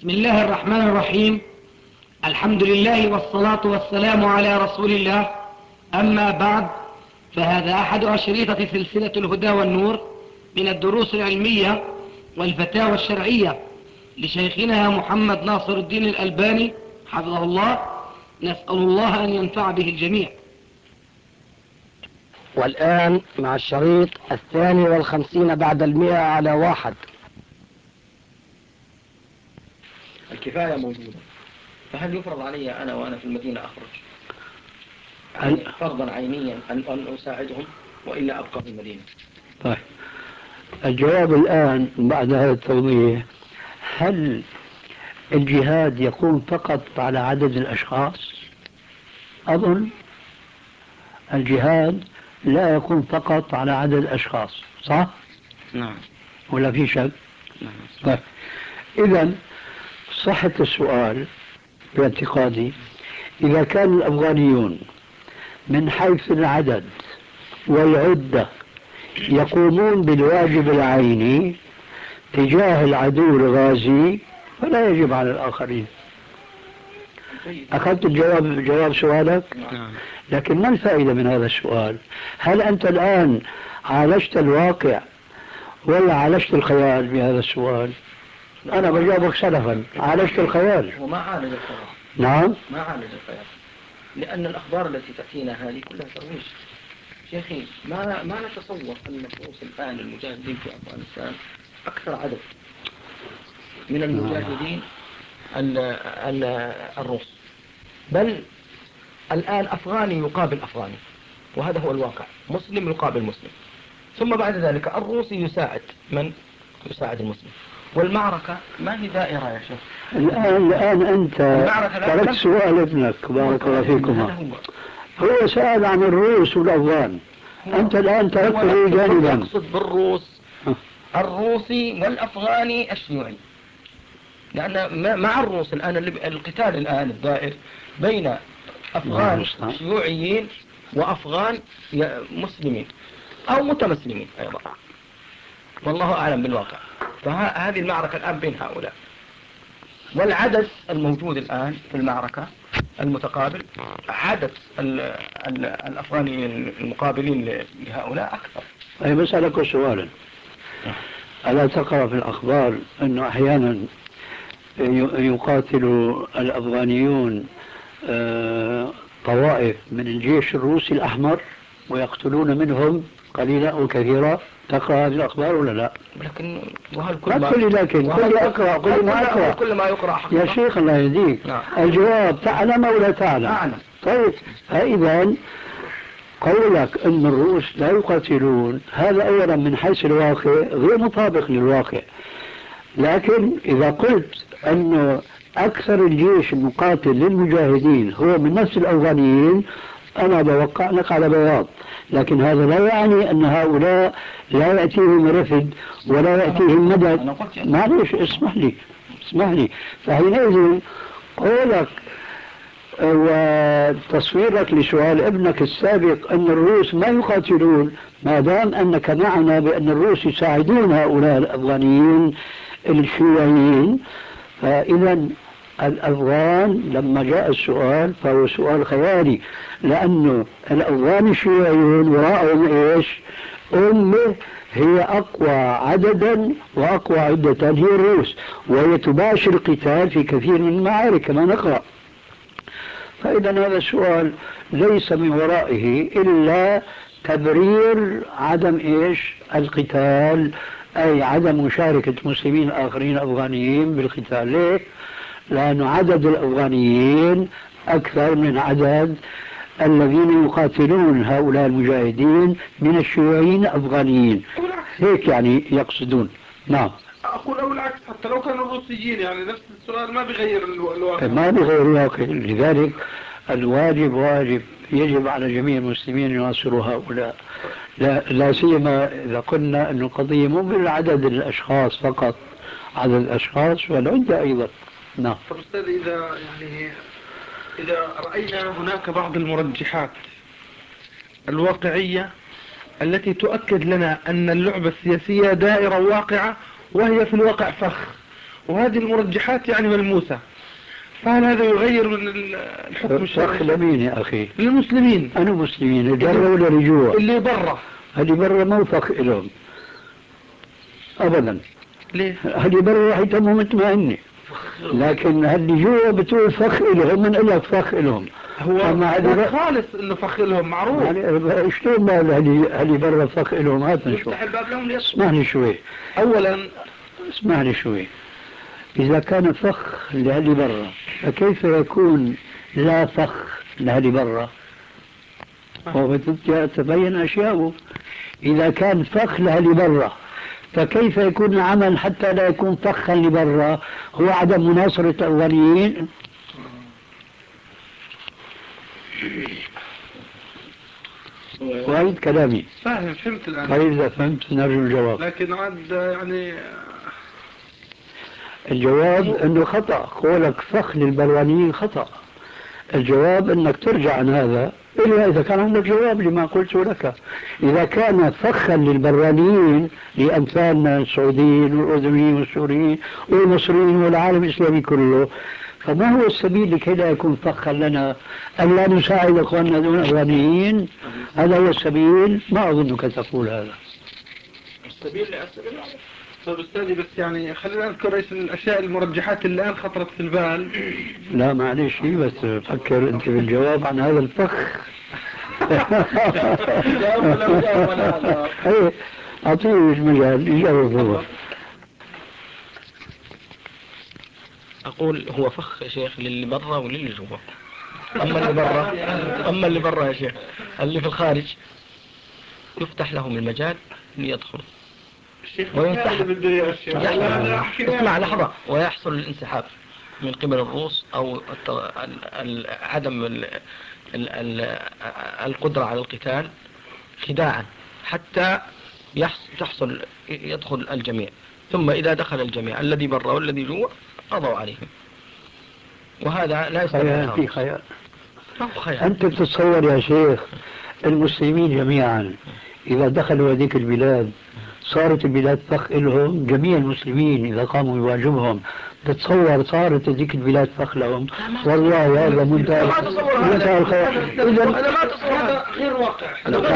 بسم الله الرحمن الرحيم. الحمد لله والصلاة والسلام على رسول الله. أما بعد، فهذا أحد أشريطة سلسلة الهدى والنور من الدروس العلمية والفتاوى الشرعية لشيخنا محمد ناصر الدين الألباني حفظه الله. نسأل الله أن ينفع به الجميع. والآن مع الشريط 52 بعد 100 على 1. الكفاية موجودة، فهل يفرض علي أنا وأنا في المدينة أخرج يعني فرضا عينيا أن أساعدهم وإلا أبقى في المدينة؟ طيب، الجواب الآن بعد هذا التوضيح: هل الجهاد يكون فقط على عدد الأشخاص؟ أظن الجهاد لا يكون فقط على عدد الأشخاص، صح؟ نعم. ولا في شك؟ نعم. طيب، إذا صحة السؤال باعتقادي إذا كان الأفغانيون من حيث العدد والعدة يقومون بالواجب العيني تجاه العدو الغازي فلا يجب على الآخرين. أخذت جواب سؤالك؟ لكن ما الفائدة من هذا السؤال؟ هل أنت الآن عالجت الواقع ولا عالجت الخيال بهذا السؤال؟ أنا بجاوبك سلفا، عالجت الخيال. وما عالج الخيال. نعم، ما عالج الخيال، لأن الأخبار التي تأتينا هذه كلها ترويج. شيخي، ما نتصور أن نفوس الآن المجاهدين في أفغانستان أكثر عدد من المجاهدين الروس، بل الآن أفغاني يقابل أفغاني، وهذا هو الواقع. مسلم يقابل مسلم، ثم بعد ذلك الروسي يساعد من يساعد المسلم، والمعركة ما هي دائرة يا شيخ. الآن أنت تركت سؤال ابنك بارك الله فيكما، هو سأل عن الروس والأفغان، أنت الآن تركته جانبا. يقصد بالروس الروسي والأفغاني الشيوعي، لأن مع الروس الآن القتال الآن الدائر بين أفغان شيوعيين وأفغان مسلمين أو متمسلمين أيضا، والله أعلم بالواقع. فهذه المعركة الآن بين هؤلاء، والعدد الموجود الآن في المعركة المتقابل عدد الأفغانيين المقابلين لهؤلاء أكثر. أي بسألك سؤالا: ألا تقرأ في الأخبار أنه أحيانا يقاتل الأفغانيون طوائف من الجيش الروسي الأحمر ويقتلون منهم قليلا أو كثيرا؟ تقرأ هذه الأخبار ولا لا؟ لكن ما تقول لي لكن قل لي أقرأ، قل لي ما أقرأ. كل ما يقرأ حقيقة يا شيخ الله يهديك. نعم. الجواب تعلم أو لا تعلم؟ أعلم. طيب، فإذا قولك أن الروس لا يقاتلون هذا أولا من حيث الواقع غير مطابق للواقع. لكن إذا قلت أن أكثر الجيش المقاتل للمجاهدين هو من نفس الأفغانيين أنا بوقع لك على بياض، لكن هذا لا يعني أن هؤلاء لا يأتيهم رفد ولا يأتيهم مدد. معلش اسمح لي. فحينئذ قولك وتصويرك لسؤال ابنك السابق أن الروس ما يقاتلون، ما دام أنك معنا بأن الروس يساعدون هؤلاء الأفغانيين الشيوعيين، فإذا الأفغان لما جاء السؤال فهو سؤال خيالي، لأنه الأفغان الشيوعيون وراءهم إيش؟ أمة هي أقوى عددا وأقوى عدة، هي الروس، وهي تباشر القتال في كثير من المعارك كما نقرأ. فإذا هذا السؤال ليس من ورائه إلا تبرير عدم إيش؟ القتال، أي عدم مشاركة المسلمين الآخرين الأفغانيين بالقتال. ليه؟ لأن عدد الأفغانيين أكثر من عدد الذين يقاتلون هؤلاء المجاهدين من الشيوعيين الأفغانيين، هيك يعني يقصدون. نعم. أقول أو العكس، حتى لو كانوا الروسيين يعني نفس السؤال ما بيغير الواقع. ما بيغير الواقع، لذلك الواجب واجب، يجب على جميع المسلمين يناصروا هؤلاء، لا سيما إذا قلنا أن القضية مو بالعدد الأشخاص فقط، عدد الأشخاص والعدة أيضا. نعم. طب أستاذ، إذا رأينا هناك بعض المرجحات الواقعية التي تؤكد لنا أن اللعبة السياسية دائرة واقعة وهي في الواقع فخ، وهذه المرجحات يعني ملموسة، فهل هذا يغير من الحكم فخ الشرعي لمين يا أخي؟ للمسلمين؟ أنا مسلمين اللي برا ولا اللي جوا؟ اللي برا. اللي برا ما فخ لهم أبدا. ليه؟ اللي برا راح يتموا مطمئنين، لكن اللي جوا بتقول فخ لهم، من قال لك فخ لهم؟ هو أما هذا خالص انه فخ لهم معروف. يعني شلون ما اللي برا فخ لهم؟ هات نشوف. يفتح الباب لهم ليصل. اسمعني شوي، اولا اسمعني شوي. إذا كان فخ لهلي برا فكيف يكون لا فخ لهلي برا؟ وتبين أشياءه. إذا كان فخ لهلي برا فكيف يكون العمل حتى لا يكون فخا لبرا؟ هو عدم مناصرة الأوليين. وأعيد كلامي. فهمت الآن. طيب إذا فهمت نرجو الجواب. لكن عاد يعني الجواب أنه خطأ، قولك فخ للبروانيين خطأ. الجواب أنك ترجع عن هذا إلا إذا كان عندك جواب لما قلته لك. إذا كان فخا للبرانيين لأمثالنا السعوديين والأردنيين والسوريين والمصريين والعالم الإسلامي كله، فما هو السبيل لكي لا يكون فخا لنا أن لا نساعد أخواننا دون الأفغانيين؟ هذا هو السبيل؟ ما أظنك تقول هذا. السبيل طيب أستاذي، بس يعني خلينا نذكر رئيس الأشياء المرجحات اللي الآن خطرت في البال. لا معلش، بس فكر أنت بالجواب عن هذا الفخ. جاوب ولا ما جاوب ولا هذا؟ ايه أعطيه المجال يجاوب هو. أقول هو فخ يا شيخ للي برا وللي جوا. أما اللي برا يا شيخ، اللي في الخارج يفتح لهم المجال ليدخلوا اسمع لحظة، ويحصل الانسحاب من قبل الروس أو عدم القدرة على القتال خداعا حتى يدخل الجميع، ثم إذا دخل الجميع الذي برا والذي جوا قضوا عليهم، وهذا لا يستطيع. في خيال. أنت تتصور يا شيخ المسلمين جميعا إذا دخلوا هذيك البلاد صارت البلاد فخ لهم؟ جميع المسلمين إذا قاموا بواجبهم تتصور صارت هذيك البلاد فخ لهم؟ والله هذا منتهى الخيال. إذا أنا ما أتصور هذا غير واقع.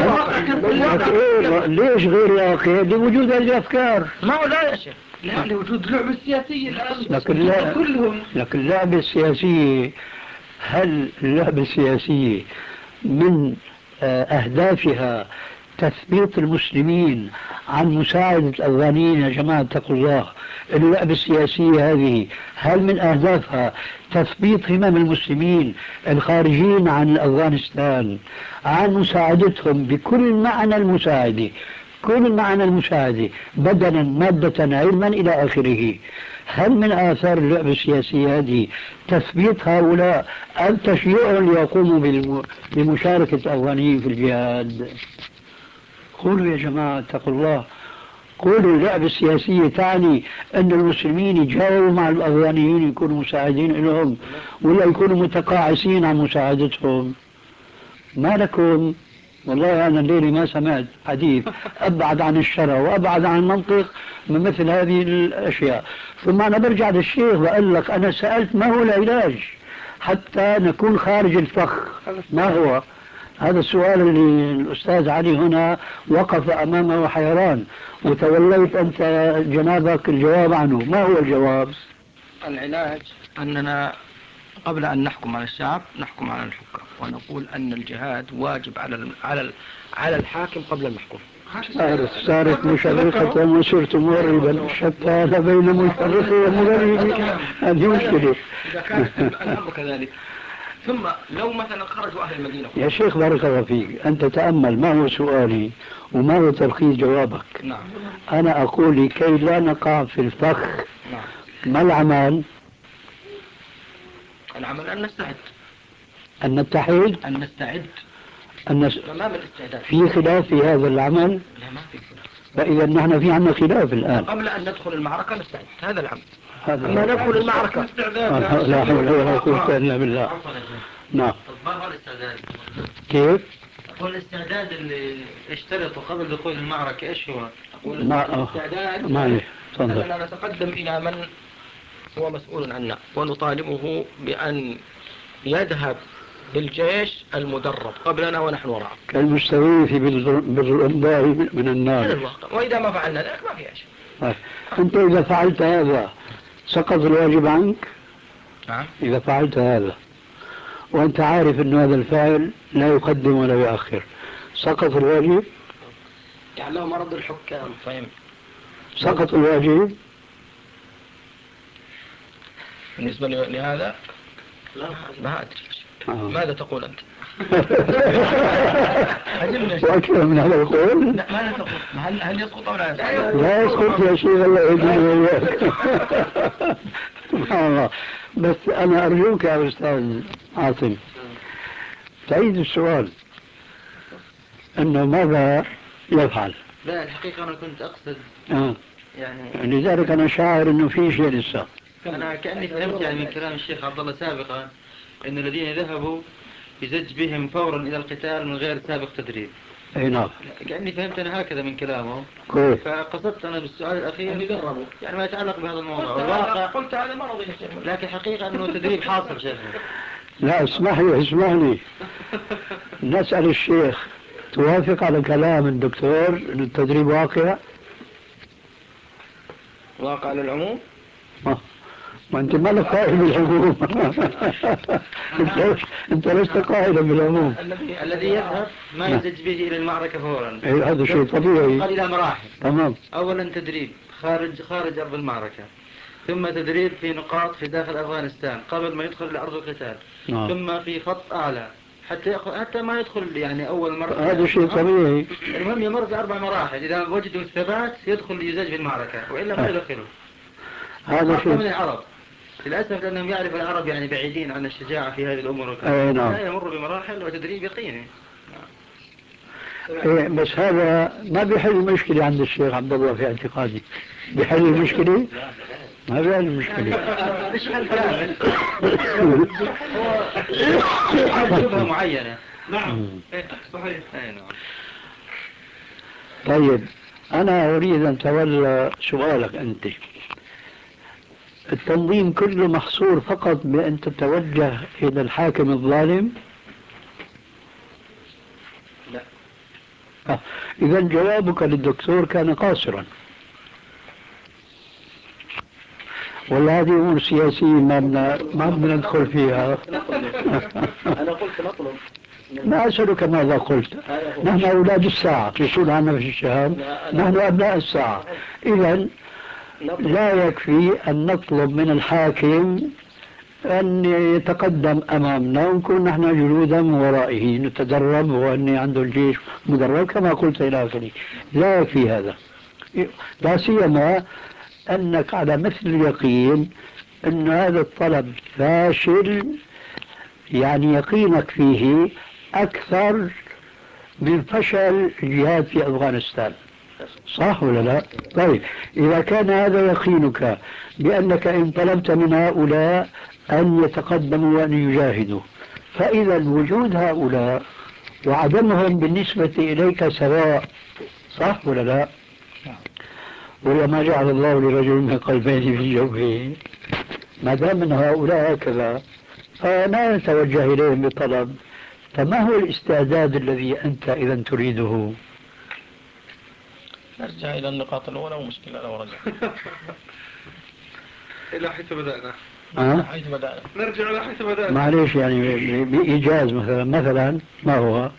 ليش غير واقع؟ لوجود هذه الأفكار. ما هو لا يا شيخ، لا لوجود اللعبة السياسية الآن. لكن اللعبة السياسية، هل اللعبة السياسية من أهدافها تثبيط المسلمين عن مساعدة الأفغانيين؟ يا جماعة اتقوا الله، اللعبة السياسية هذه هل من أهدافها تثبيط همم المسلمين الخارجين عن أفغانستان عن مساعدتهم بكل معنى المساعدة، كل معنى المساعدة، بدنا مادة علما إلى آخره؟ هل من آثار اللعبة السياسية هذه تثبيت هؤلاء أم تشجيعهم ليقوموا بمشاركة الأفغانيين في الجهاد؟ قولوا يا جماعة اتقوا الله، قولوا اللعبة السياسية تعني أن المسلمين يتجاوبوا مع الأفغانيين يكونوا مساعدين لهم ولا يكونوا متقاعسين عن مساعدتهم؟ ما لكم؟ والله أنا الليلة ما سمعت حديث أبعد عن الشرع وأبعد عن المنطق من مثل هذه الأشياء. ثم أنا برجع للشيخ بقول لك أنا سألت ما هو العلاج حتى نكون خارج الفخ؟ ما هو؟ هذا السؤال اللي الأستاذ علي هنا وقف أمامه حيران، وتوليت أنت جنابك الجواب عنه. ما هو الجواب؟ العلاج أننا قبل أن نحكم على الشعب نحكم على الحكام، ونقول أن الجهاد واجب على الحاكم قبل المحكوم. صارت مشرقة وصرت مغربا، شتان بين مشرق ومغرب. هذه مشكلة. إذا كان الأمر كذلك، ثم لو مثلا خرجوا أهل المدينة. يا شيخ بارك الله فيك، أنت تأمل ما هو سؤالي وما هو تلخيص جوابك. نعم. أنا أقول لكي لا نقع في الفخ. نعم. ما العمل؟ العمل أن نستعد، أن نتحد، أن نستعد تمام الاستعداد. في خلاف في هذا العمل؟ لا ما في خلاف. فإذا نحن في عنا خلاف الآن. قبل أن ندخل المعركة نستعد، هذا العمل. أما ندخل المعركة لا حول ولا قوة إلا بالله. نعم. ما هو الاستعداد؟ كيف؟ هو الاستعداد اللي اشترطه قبل دخول المعركة ايش هو؟ الاستعداد معلش أننا نتقدم إلى من هو مسؤول عنا، ونطالبه بأن يذهب بالجيش المدرب قبلنا ونحن وراءه كالمستغيث بالرمضاء من هذا النار. الواقع. وإذا ما فعلنا ذلك ما في شيء. طيب. أنت إذا فعلت هذا سقط الواجب عنك؟ نعم. إذا فعلت هذا وأنت عارف أن هذا الفاعل لا يقدم ولا يؤخر، سقط الواجب؟ يعني له مرض الحكام. طيب. سقط الواجب؟ بالنسبة لهذا لا ما أدري. ماذا تقول أنت؟ وأكثر من هذا القول؟ ماذا تقول؟ هل يسقط أو لا يسقط؟ لا يسقط يا شيخ، الله يهديني وإياك. سبحان الله. بس أنا أرجوك يا أستاذ عاصم تعيد السؤال، أنه ماذا يفعل؟ لا الحقيقة أنا كنت أقصد يعني لذلك أنا شاعر أنه في شيء لسه. أنا كأني فهمت يعني من كلام الشيخ عبد الله سابقا أن الذين ذهبوا يزج بهم فورا إلى القتال من غير سابق تدريب. أي نعم. كأني فهمت أنا هكذا من كلامه. كيف؟ فقصدت أنا بالسؤال الأخير يعني ما يتعلق بهذا الموضوع. الواقع قلت هذا مرض يا شيخ. لكن حقيقة أنه تدريب حاصل شيخنا. لا اسمح لي نسأل الشيخ، توافق على كلام الدكتور أن التدريب واقع؟ واقع للعموم؟ ما أنت ما لك قائل بالعموم. أنت لست قائلا بالعموم. الذي يذهب ما يزج به إلى المعركة فورا. هذا شيء طبيعي. قال إلى مراحل. تمام. أولا تدريب خارج أرض المعركة، ثم تدريب في نقاط في داخل أفغانستان قبل ما يدخل إلى أرض القتال، ثم في خط أعلى حتى ما يدخل يعني أول مرة. هذا شيء طبيعي. المهم يمر ب4 مراحل، إذا وجدوا الثبات يدخل يزج في المعركة وإلا ما يدخله. هذا شيء من العرب للأسف لأنهم يعرف العرب يعني بعيدين عن الشجاعة في هذه الأمور. نعم. لا يمر بمراحل وتدريب يقيني. بس هذا ما بيحل المشكلة عند الشيخ عبد الله في اعتقادي. بيحل المشكلة؟ ما بيحل المشكلة. مش حل كامل. شبهة معينة. نعم صحيح. نعم. طيب أنا أريد أن تولى سؤالك أنت. التنظيم كله محصور فقط بأن تتوجه إلى الحاكم الظالم؟ لا. إذا جوابك للدكتور كان قاصرا. ولا هذه أمور سياسية ما بدنا ندخل فيها. أنا قلت نطلب. ما أسألك ماذا قلت. نحن أولاد الساعة، يقول عنا في الشهادة نحن أبناء الساعة. إذا لا يكفي أن نطلب من الحاكم أن يتقدم أمامنا ونكون نحن جنودا من ورائه نتدرب، وأن عنده الجيش مدرب كما قلت إلى آخره. لا يكفي هذا، لا سيما أنك على مثل اليقين أن هذا الطلب فاشل، يعني يقينك فيه أكثر من فشل الجهاد في أفغانستان، صح ولا لا؟ طيب إذا كان هذا يقينك بأنك إن طلبت من هؤلاء أن يتقدموا وأن يجاهدوا، فإذا وجود هؤلاء وعدمهم بالنسبة إليك سواء، صح ولا لا؟ ولا ما جعل الله لرجل من قلبين في جوفه. ما دام من هؤلاء هكذا فلا نتوجه إليهم بطلب. فما هو الاستعداد الذي أنت إذا تريده؟ نرجع إلى النقاط الأولى ومشكلة لو رجع. إلى حيث بدأنا. حيث بدأنا. نرجع إلى حيث بدأنا. معليش يعني بإيجاز مثلا ما هو؟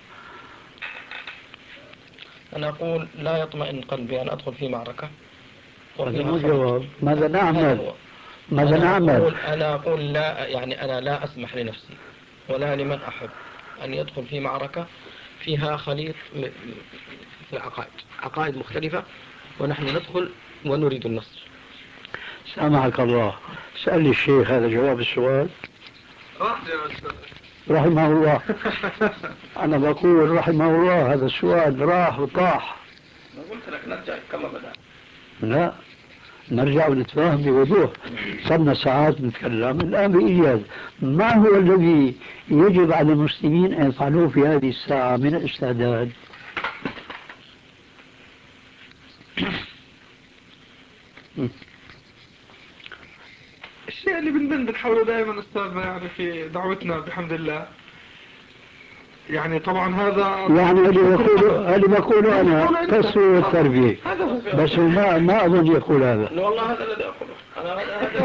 أنا أقول لا يطمئن قلبي أن أدخل في معركة. هذا مو جواب. ماذا نعمل؟ أنا أقول لا، يعني أنا لا أسمح لنفسي ولا لمن أحب أن يدخل في معركة فيها خليط في عقائد مختلفة، ونحن ندخل ونريد النصر. سامحك الله، سأل الشيخ هذا جواب السؤال. رحمه الله. أنا بقول رحمه الله، هذا السؤال راح وطاح. ما قلت لك نرجع كما بدأ. لا، نرجع ونتفاهم بوضوح. صرنا ساعات نتكلم الآن بإيجاز. ما هو الذي يجب على المسلمين أن يفعلوه في هذه الساعة من الاستعداد؟ اللي بنحاول دائما أستاذنا يعني في دعوتنا بحمد الله. يعني طبعا هذا يعني اللي بقوله أنا تسوية التربية، بس ما أظن يقول هذا. والله هذا الذي أقوله أنا.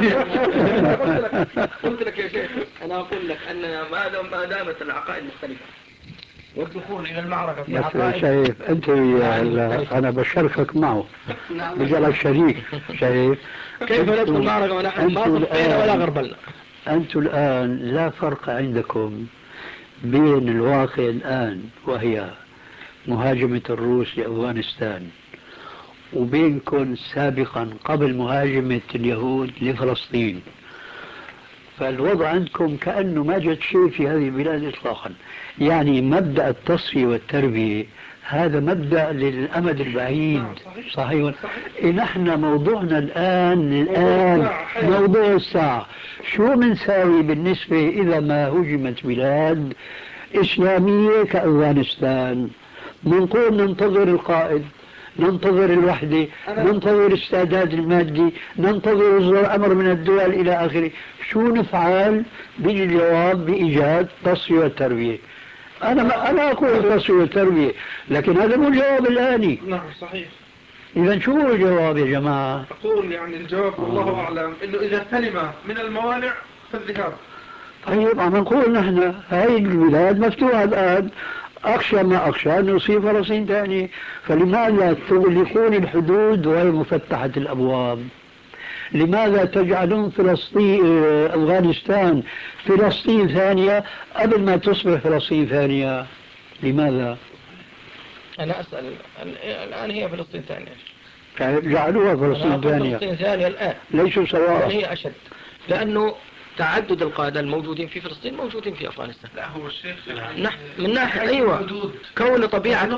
قلت لك يا شيخ، أنا أقول لك أننا ما دامت العقائد مختلفة والدخول إلى المعركة في عقائد. شايف أنت أنا بشاركك معه بجعلك شريك. شايف كيف ندخل المعركة ونحن ما صفينا ولا غربلنا؟ أنتم الآن لا فرق عندكم بين الواقع الآن وهي مهاجمة الروس لأفغانستان وبينكم سابقا قبل مهاجمة اليهود لفلسطين. فالوضع عندكم كأنه ما جد شيء في هذه البلاد إطلاقا. يعني مبدأ التصفية والتربية هذا مبدأ للأمد البعيد. صحيح. نحن موضوعنا الآن موضوع الساعة. شو بنساوي بالنسبة إذا ما هجمت بلاد إسلامية كأفغانستان؟ بنقول ننتظر القائد، ننتظر الوحدة، ننتظر الاستعداد المادي، ننتظر إصدار أمر من الدول إلى آخره. شو نفعل؟ بيجي الجواب بإيجاد تصفية والتربية. أنا أقول تصفية والتربية، لكن هذا مو الجواب الآني. نعم صحيح. إذا شو هو الجواب يا جماعة؟ أقول يعني الجواب الله أعلم إنه إذا سلم من الموانع فالذهاب. طيب عم نقول نحن هاي البلاد مفتوحة الآن، أخشى ما أخشى أن يصيب فلسطين ثاني. فلماذا تغلقون الحدود وهي مفتحة الأبواب؟ لماذا تجعلون فلسطين أفغانستان فلسطين ثانية قبل ما تصبح فلسطين ثانية؟ لماذا؟ أنا أسأل الآن هي فلسطين ثانية. جعلوها فلسطين ثانية. فلسطين ثانية الآن ليسوا سواء. بل هي أشد، لأنه تعدد القادة الموجودين في فلسطين موجودين في أفغانستان. لا هو الشيخ من ناحية أيوة كون طبيعة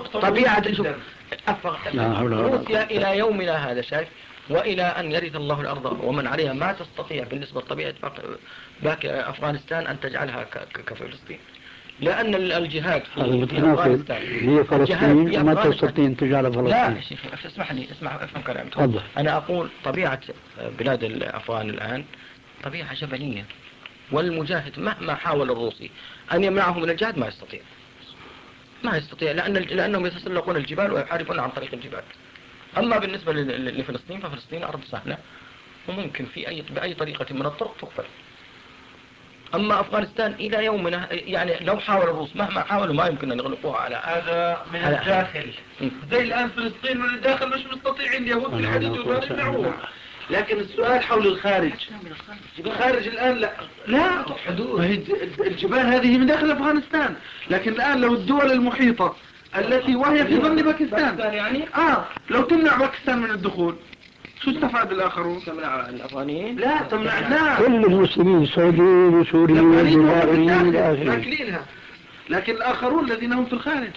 روسيا إلى يومنا هذا شايف، وإلى أن يرث الله الأرض ومن عليها ما تستطيع بالنسبة لطبيعة باقي أفغانستان أن تجعلها كفلسطين، لأن الجهاد في أفغانستان هي فلسطين وما تستطيع تجعلها فلسطين. لا شيخ اسمحني افهم كلامي. أنا أقول طبيعة بلاد الأفغان الآن طبيعة جبلية، والمجاهد مهما حاول الروسي أن يمنعه من الجهاد ما يستطيع لأنهم يتسلقون الجبال ويحاربون عن طريق الجبال. أما بالنسبة لفلسطين ففلسطين أرض سهلة وممكن بأي طريقة من الطرق تقبل. أما أفغانستان إلى يومنا يعني لو حاول الروس مهما حاولوا ما يمكن أن يغلقوها على هذا من الداخل. زي الآن فلسطين من الداخل مش مستطيعين اليهود في الحديث يمنعوها. لكن السؤال حول الخارج. الخارج الآن لا حدود. الجبال هذه من داخل أفغانستان، لكن الآن لو الدول المحيطة التي وهي في ضمن باكستان يعني لو تمنع باكستان من الدخول شو استفاد الآخرون؟ تمنع الأفغانيين؟ لا تمنع الناس كل المسلمين سعوديين وسوريين وجزائريين ماكلينها، لكن الآخرون الذين هم في الخارج.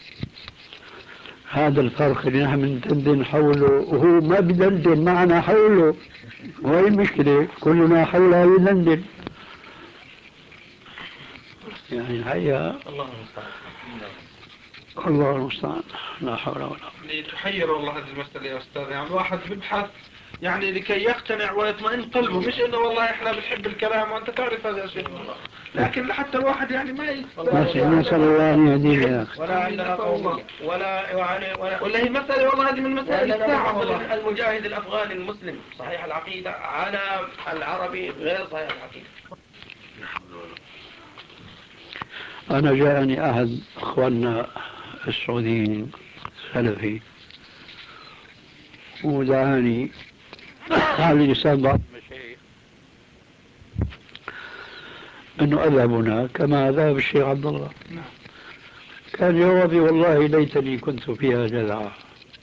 هذا الفرق اللي نحن بندندن حوله وهو ما بدندن معنا حوله. وهي المشكلة كلنا حولها يدندن. يعني الحقيقة الله المستعان لا حول ولا قوة. تحير والله هذه المسألة يا أستاذ. يعني الواحد بيبحث يعني لكي يقتنع ويطمئن قلبه، مش إنه والله إحنا بنحب الكلام وأنت تعرف هذا الشيء، لكن حتى الواحد يعني ما نسأل الله أن يهدينا يا أخي. ولا عندنا قومية ولا هي مسألة والله هذه من مسائل الساعة والله. المجاهد الأفغاني المسلم صحيح العقيدة على العربي غير صحيح العقيدة. أنا جاءني أحد أخواننا السعوديين سلفي ودعاني على لسان بعض المشايخ أنه أذهب هناك كما ذهب الشيخ عبد الله. كان جوابي والله ليتني كنت فيها جذعا.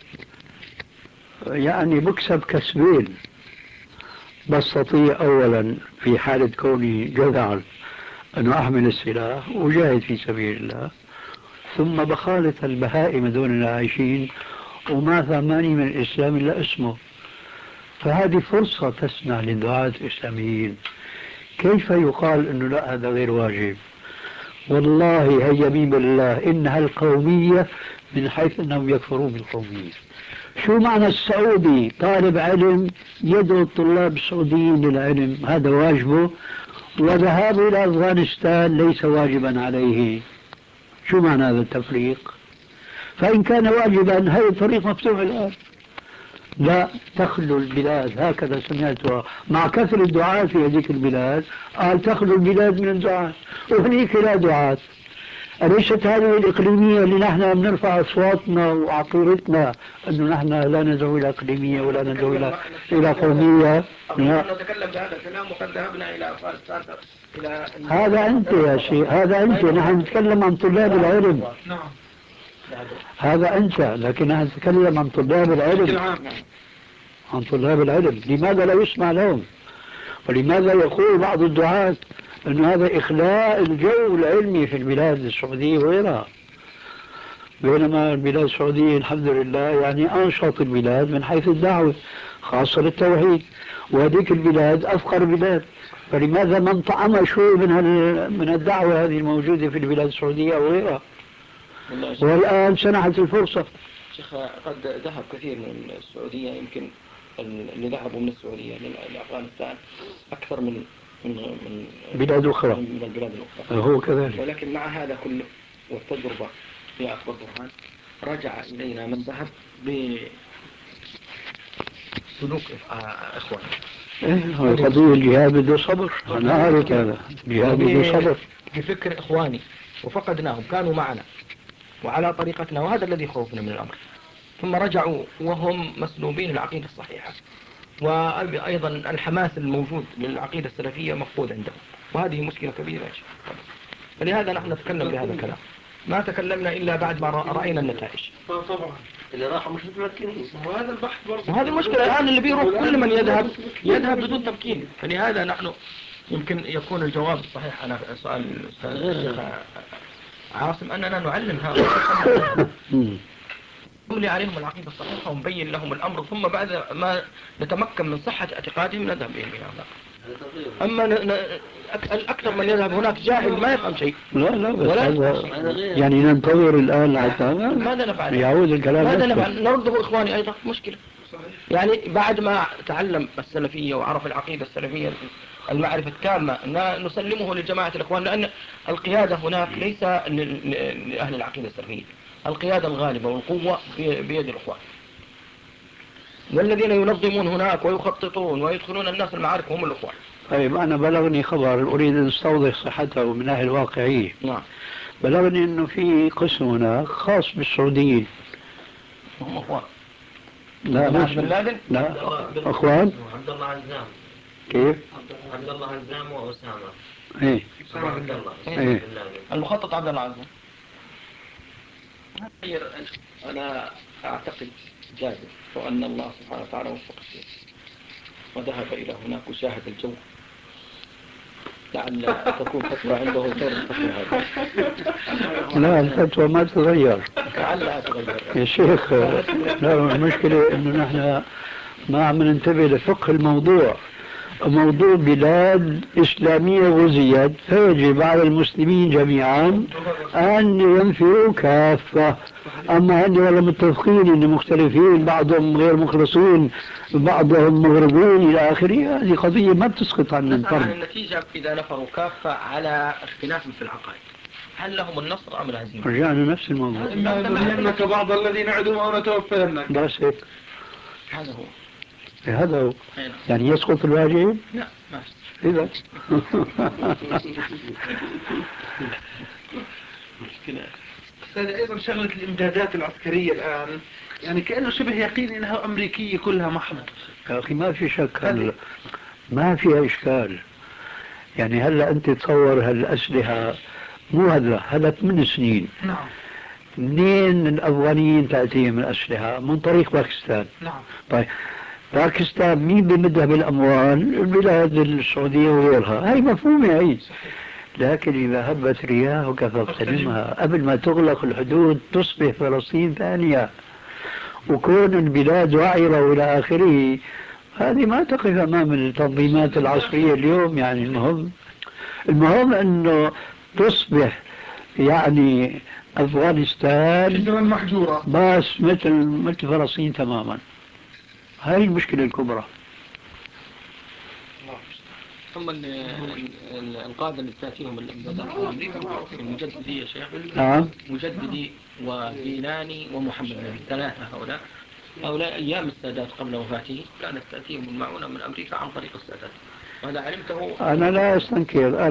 يعني بكسب كسبين، بستطيع أولا في حالة كوني جذعا أن أحمل السلاح وجاهد في سبيل الله، ثم بخالط البهائم دون العايشين وما ثماني من الإسلام إلا اسمه. فهذه فرصة تسمح للدعاة الإسلاميين. كيف يقال أنه لا هذا غير واجب؟ والله هي يمين بالله إنها القومية من حيث أنهم يكفرون بالقومية. شو معنى السعودي طالب علم يدعو الطلاب السعوديين للعلم، هذا واجبه، وذهابه إلى أفغانستان ليس واجبا عليه؟ شو معنى هذا التفريق؟ فإن كان واجبا هذا الطريق مفتوح الآن. لا تخلو البلاد، هكذا سمعتها مع كثر الدعاة في هذيك البلاد، قال تخلو البلاد من الدعاة، وهنيك لا دعاة. أليست هذه الإقليمية اللي نحن بنرفع أصواتنا وعقيرتنا أنه نحن لا ندعو إلى إقليمية ولا ندعو إلى قومية؟ نتكلم بهذا الكلام وقد ذهبنا إلى أفغانستان. هذا أنت يا شيخ، هذا أنت، نحن نتكلم عن طلاب العلم. نعم. هذا أنت، لكن نحن نتكلم عن طلاب العلم. عن طلاب العلم، لماذا لا يسمع لهم؟ ولماذا يقول بعض الدعاة أن هذا إخلاء الجو العلمي في البلاد السعودية وغيرها، بينما البلاد السعودية الحمد لله يعني أنشط البلاد من حيث الدعوة خاصة للتوحيد، وهذيك البلاد أفقر بلاد، فلماذا من طعم شوي من الدعوة هذه الموجودة في البلاد السعودية وغيرها؟ والآن سنحت الفرصة. شيخ قد ذهب كثير من السعودية، يمكن اللي ذهبوا من السعودية لأفغانستان أكثر من بلاد أخرى، من البلاد الأخرى. هو كذلك. ولكن مع هذا كله والتجربة في أكبر برهان رجع إلينا من ذهب بسلوك إخوان. قضية الجهاد بده صبر، أنا أعرف هذا الجهاد بده صبر، بفكر إخواني، وفقدناهم، كانوا معنا وعلى طريقتنا، وهذا الذي خوفنا من الأمر. ثم رجعوا وهم مسلوبين العقيدة الصحيحة، وأيضا الحماس الموجود للعقيدة السلفية مفقود عندهم، وهذه مشكلة كبيرة يا شيخ. فلهذا نحن نتكلم بهذا الكلام، ما تكلمنا إلا بعد ما رأينا النتائج. طبعا اللي راحوا مش متمكنين، وهذا البحث برضه، وهذه المشكلة الآن، اللي بيروح كل من يذهب بدون تمكين. فلهذا نحن يمكن يكون الجواب الصحيح على سؤال الشيخ عاصم أننا نعلم هؤلاء نملي عليهم العقيدة الصحيحة ونبين لهم الأمر، ثم بعد ما نتمكن من صحة اعتقادهم نذهب بهم إلى هناك. أما الأكثر من يذهب هناك جاهل ما يفهم شيء. لا بس هذا يعني ننتظر الآن حتى ماذا نفعل؟ يعود الكلام. ماذا نفعل؟ نرده إخواني أيضا مشكلة. يعني بعد ما تعلم السلفية وعرف العقيدة السلفية المعرفة التامة نسلمه لجماعة الإخوان، لأن القيادة هناك ليس لأهل العقيدة السلفية، القيادة الغالبة والقوة بيد الإخوان، والذين ينظمون هناك ويخططون ويدخلون الناس المعارك هم الإخوان. طيب أنا بلغني خبر أريد أن أستوضح صحته من ناحية الواقعية. نعم. بلغني أنه في قسم هناك خاص بالسعوديين. هم إخوان. لا مش بن لادن؟ لا أخوان. عبد الله عزام. كيف؟ عبد الله عزام وأسامة. إيه. عبد الله. إيه. المخطط عبد الله عزام. أنا أعتقد جاهز، وأن الله سبحانه وتعالى وفق الشيء وذهب إلى هناك وشاهد الجو، لعل تكون فتوى عنده غير الفتوى هذه. لا الفتوى ما تتغير. لعلها تغير يا شيخ لا، المشكلة أنه نحن ما عم ننتبه لفقه الموضوع. موضوع بلاد إسلامية غزيت، فيجب على المسلمين جميعا أن ينفروا كافة. أما أن ولا متفقين أن مختلفين، بعضهم غير مخلصين، بعضهم مغربين إلى آخره، هذه قضية ما بتسقط عن الفرد. النتيجة إذا نفروا كافة على اختلاف في العقائد، هل لهم النصر أم الهزيمة؟ رجعنا نفس الموضوع. إما نرينك بعض الذين نعدهم أو نتوفينك. بس هيك. هذا هو. هذا هو. يعني يسقط الواجب؟ لا ما إذا أستاذ أيضا شغلة الإمدادات العسكرية الآن يعني كأنه شبه يقين إنها أمريكية كلها محض. يا أخي ما في شك، ما فيها إشكال. يعني هلا أنت تصور هالأسلحة مو هلا 8 سنين. نعم. منين الأفغانيين تأتيهم الأسلحة؟ من طريق باكستان. نعم. طيب باكستان مين بمدها بالأموال؟ البلاد السعودية وغيرها، هاي مفهومة هاي. لكن إذا هبت رياحك فاغتنمها، قبل ما تغلق الحدود تصبح فلسطين ثانية، وكون البلاد وعرة وإلى آخره، هذه ما تقف أمام التنظيمات العصرية اليوم. يعني المهم أنه تصبح يعني أفغانستان جزرا محجورة بس مثل فلسطين تماما. هاي المشكلة الكبرى. ثم القادة اللي تأتيهم من أمريكا معروفين المجددي يا شيخ. نعم. مجددي وجيلاني ومحمد نبي، ثلاثة هؤلاء أيام السادات قبل وفاته كانت تأتيهم المعونة من أمريكا عن طريق السادات. وهذا علمته. أنا لا أستنكر،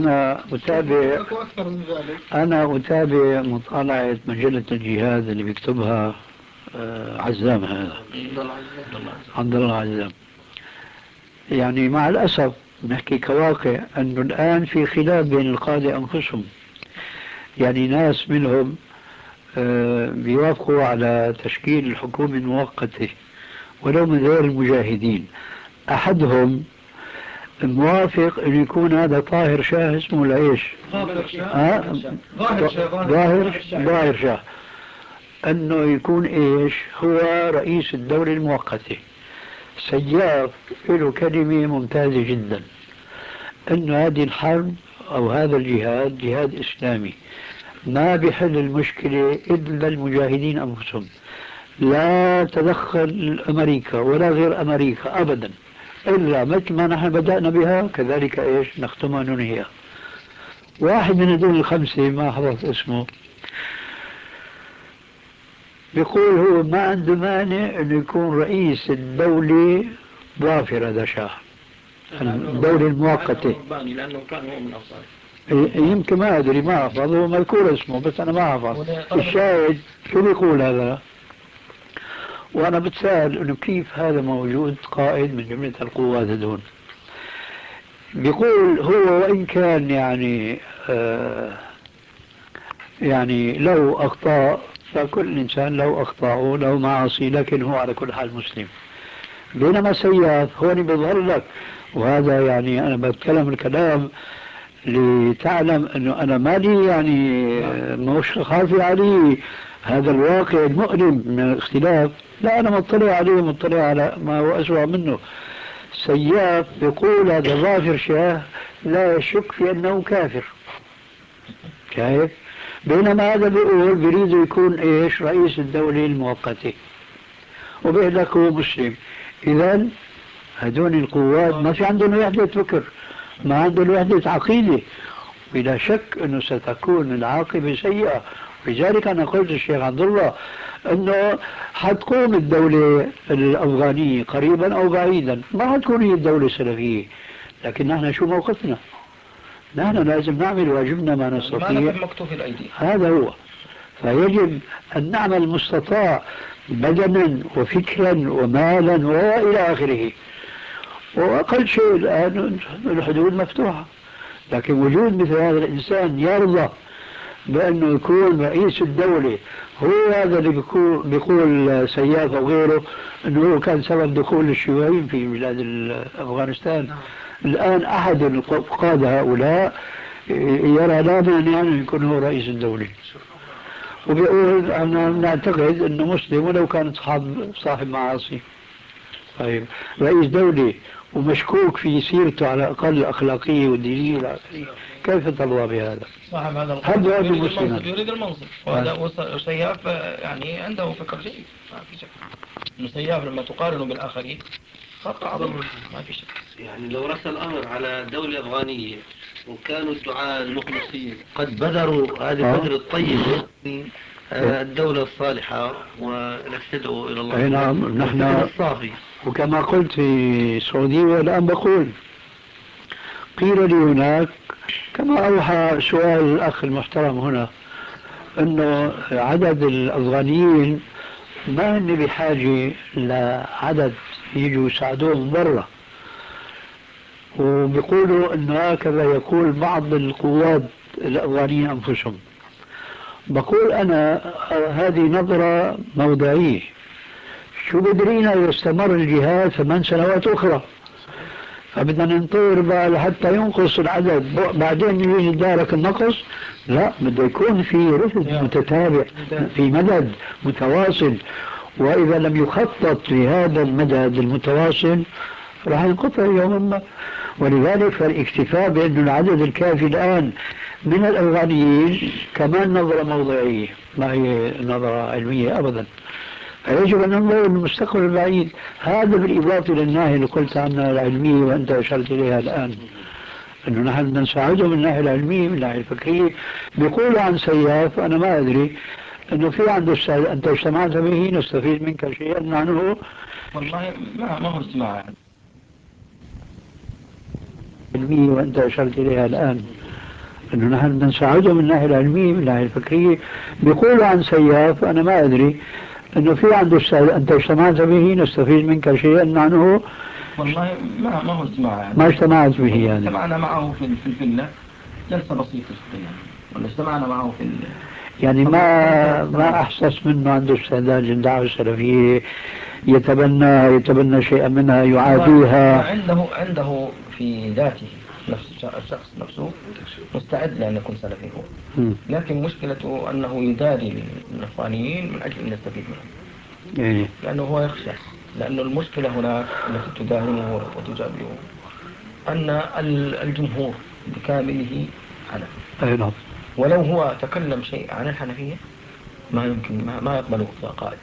أنا أتابع مطالعة مجلة الجهاد اللي بيكتبها عزام، هذا عبد الله عزام. يعني مع الأسف نحكي كواقع أنه الآن في خلاف بين القادة أنفسهم. يعني ناس منهم بيوافقوا على تشكيل الحكومة المؤقتة ولو من غير المجاهدين. أحدهم موافق أن يكون هذا طاهر شاه، اسمه ولا إيش؟ ظاهر شاه أنه يكون إيش هو رئيس الدولة المؤقتة. سياف له كلمة ممتازة جدا، أنه هذه الحرب أو هذا الجهاد جهاد إسلامي، ما بيحل المشكلة إلا المجاهدين أنفسهم، لا تدخل أمريكا ولا غير أمريكا أبدا، إلا مثل ما نحن بدأنا بها كذلك إيش نختمها ننهيها. واحد من هذول الخمسة ما حفظت اسمه بيقول هو ما عنده مانع أنه يكون رئيس الدولة ظافر، هذا شاه الدولة المؤقتة. لأنه كان هو من أنصاره. يمكن ما أدري، ما أحفظ، هو مذكور اسمه بس أنا ما أحفظ. الشاهد شو بيقول هذا؟ وأنا بتساءل إنه كيف هذا موجود قائد من جملة القوات هذول. بيقول هو وإن كان يعني لو أخطأ، فكل إنسان لو أخطأ له معاصي، لكن هو على كل حال مسلم. بينما سياف هون بيظهر لك، وهذا يعني أنا بتكلم الكلام لتعلم أنه أنا مالي مش خافي عليه هذا الواقع المؤلم من الاختلاف، لا أنا مطلع عليه، مطلع على ما هو أسوأ منه. سياف يقول هذا ظافر شاه لا يشك في أنه كافر، كيف؟ بينما هذا بيقول بريد يكون إيش رئيس الدولة المؤقتة وبيقول لك هو مسلم. إذن هدول القوات ما في عندهم وحدة فكر، ما عندهم وحدة عقيدة، بلا شك أنه ستكون العاقبة سيئة. لذلك أنا قلت الشيخ عبد الله أنه حتقوم الدولة الأفغانية قريبا أو بعيدا، ما حتكون هي الدولة السلفية، لكن نحن شو موقفنا؟ نحن لازم نعمل واجبنا ما نستطيع، مكتوف الأيدي. هذا هو. فيجب أن نعمل المستطاع بدنا وفكرا ومالا وإلى آخره. وأقل شيء الآن الحدود مفتوحة، لكن وجود مثل هذا الإنسان يرضى بأنه يكون رئيس الدولة، هو هذا اللي بيقول سياف وغيره أنه هو كان سبب دخول الشيوعيين في بلاد أفغانستان. الآن أحد القادة هؤلاء يرى لا مانع أن يكون هو رئيس الدولة، وبيقول أنا نعتقد أنه مسلم ولو كان صاحب معاصي. طيب رئيس دولة ومشكوك في سيرته على الأقل الأخلاقية والدينية والعقلية، كيف ترضى بهذا؟ صاحب هذا القائد يريد المنصب، وهذا سياف يعني عنده فكر جيد، ما في شك. إنه سياف لما تقارنه بالآخرين خطأ عظيم، ما في شك. يعني لو رسى الأمر على دولة أفغانية وكانوا الدعاة المخلصين قد بذروا هذه البذر الطيب الدولة الصالحة ونفسدوا إلى الله. نعم نحن الصافي. وكما قلت في السعودية والآن بقول، قيل لي هناك كما أوحى سؤال الأخ المحترم هنا أنه عدد الأفغانيين ما هن بحاجة لعدد يجوا يساعدوهم برا، وبيقولوا أنه هكذا يقول بعض القوات الأفغانية أنفسهم. بقول أنا هذه نظرة موضعية، شو بدرينا يستمر الجهاد 8 سنوات أخرى، فبدنا ننطر بقى لحتى ينقص العدد بعدين يجي يدارك النقص؟ لا، بده يكون في رفد متتابع، في مدد متواصل، وإذا لم يخطط لهذا المدد المتواصل راح ينقطع يوما ما. ولذلك فالاكتفاء بأن العدد الكافي الآن من الأفغانيين كمان نظرة موضعية، ما هي نظرة علمية أبدا. فيجب أن ننظر للمستقبل البعيد. هذا بالإضافة للناحية اللي قلت عنها العلمية وأنت أشرت إليها الآن، أنه نحن نساعدهم من الناحية العلمية من الناحية الفكرية. بيقولوا عن سياف، أنا ما أدري أنه في عنده أستاذ أنت اجتمعت به نستفيد منك شيئا عنه. والله ما هو اجتماع علمية وأنت أشرت إليها الآن، أنه نحن نساعدهم من الناحية العلمية من الناحية الفكرية. بيقولوا عن سياف، أنا ما أدري أنه في عنده أستاذ أنت اجتمعت به نستفيد منك شيئا عنه. والله ما هو اجتماع ما اجتمعت به يعني. اجتمعنا معه في الفيلا جلسة بسيطة يعني، ولا اجتمعنا معه في يعني ما أحسس منه عنده استعداد للدعوة السلفية، يتبنى شيئا منها، يعاديها. عنده في ذاته نفس الشخص نفسه مستعد لأن يكون سلفي هو، لكن مشكلته أنه يداري الأفغانيين من أجل أن يستفيد منهم. لأنه هو يخشى، لأن المشكلة هناك التي تداهمه وتجابهه أن الجمهور بكامله حنفي. ولو هو تكلم شيء عن الحنفية ما يمكن ما يقبله قائد.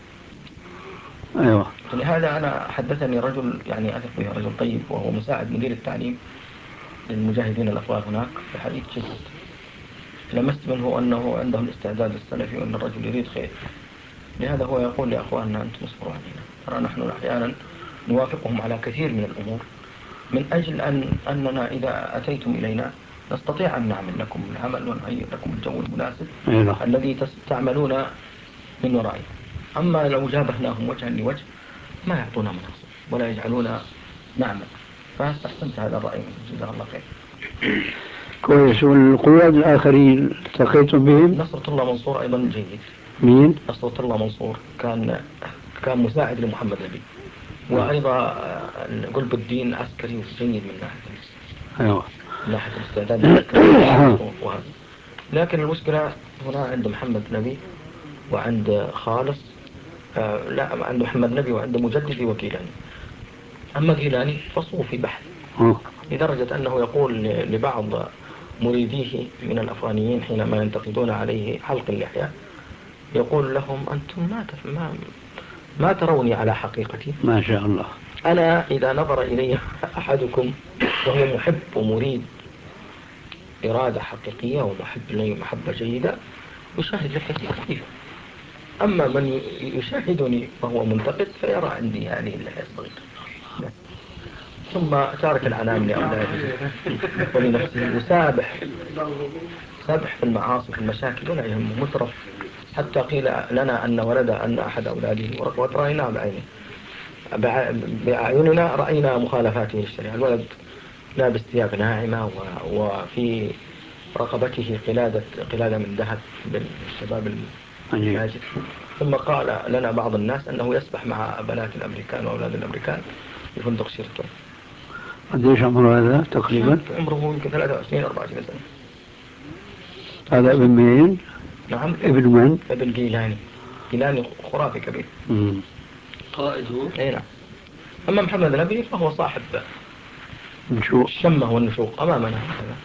أيوة. لهذا أنا حدثني رجل يعني أثق به، رجل طيب، وهو مساعد مدير التعليم للمجاهدين الأفغان هناك، في حديث جيد. لمست منه أنه عنده الاستعداد السلفي وأن الرجل يريد خير. لهذا هو يقول لأخواننا أنتم اصبروا علينا، ترى نحن أحيانا نوافقهم على كثير من الأمور من أجل أننا إذا أتيتم إلينا نستطيع أن نعمل لكم العمل ونهيئ لكم الجو المناسب الذي تعملون من ورائه. أما لو جابهناهم وجها لوجه ما يعطونا مناصب ولا يجعلونا نعمل. فاستحسنت هذا الرأي منه، جزاه الله خير. كويس. والقواد الآخرين التقيتم بهم؟ نصرة الله منصور أيضا جيد. مين؟ نصرة الله منصور كان مساعد لمحمد نبي، وأيضا قلب الدين عسكري جيد من ناحية من ناحية الاستعداد العسكري. لكن المشكلة هنا عند محمد نبي وعند خالص، لا، عند محمد نبي وعند مجددي وكيلاني. أما كيلاني فصوفي بحث لدرجة أنه يقول لبعض مريديه من الأفغانيين حينما ينتقدون عليه حلق اللحية، يقول لهم أنتم ما تروني على حقيقتي. ما شاء الله. أنا إذا نظر إلي أحدكم وهو محب ومريد إرادة حقيقية ومحب لي محبة جيدة يشاهد لحيتي خفيفة، أما من يشاهدني وهو منتقد فيرى عندي هذه اللحية الصغيرة. ثم تارك العنام لأولاده ولنفسه، يسابح في المعاصي في المشاكل ولا يهمه، مترف. حتى قيل لنا أن أن أحد أولاده، ورأيناه بأعيننا رأينا مخالفاته للشريعة. الولد لابس ثياب ناعمة وفي رقبته قلادة من ذهب للشباب الماجد. ثم قال لنا بعض الناس أنه يسبح مع بنات الأمريكان وأولاد الأمريكان في فندق شيراتون. قديش عمره هذا تقريبا؟ عمره يمكن 23-24 سنة. هذا ابن مين؟ نعم. ابن من؟ ابن جيلاني خرافي كبير. قائد هو؟ اي نعم. أما محمد نبي فهو صاحب الشمة والنشوق أمامنا.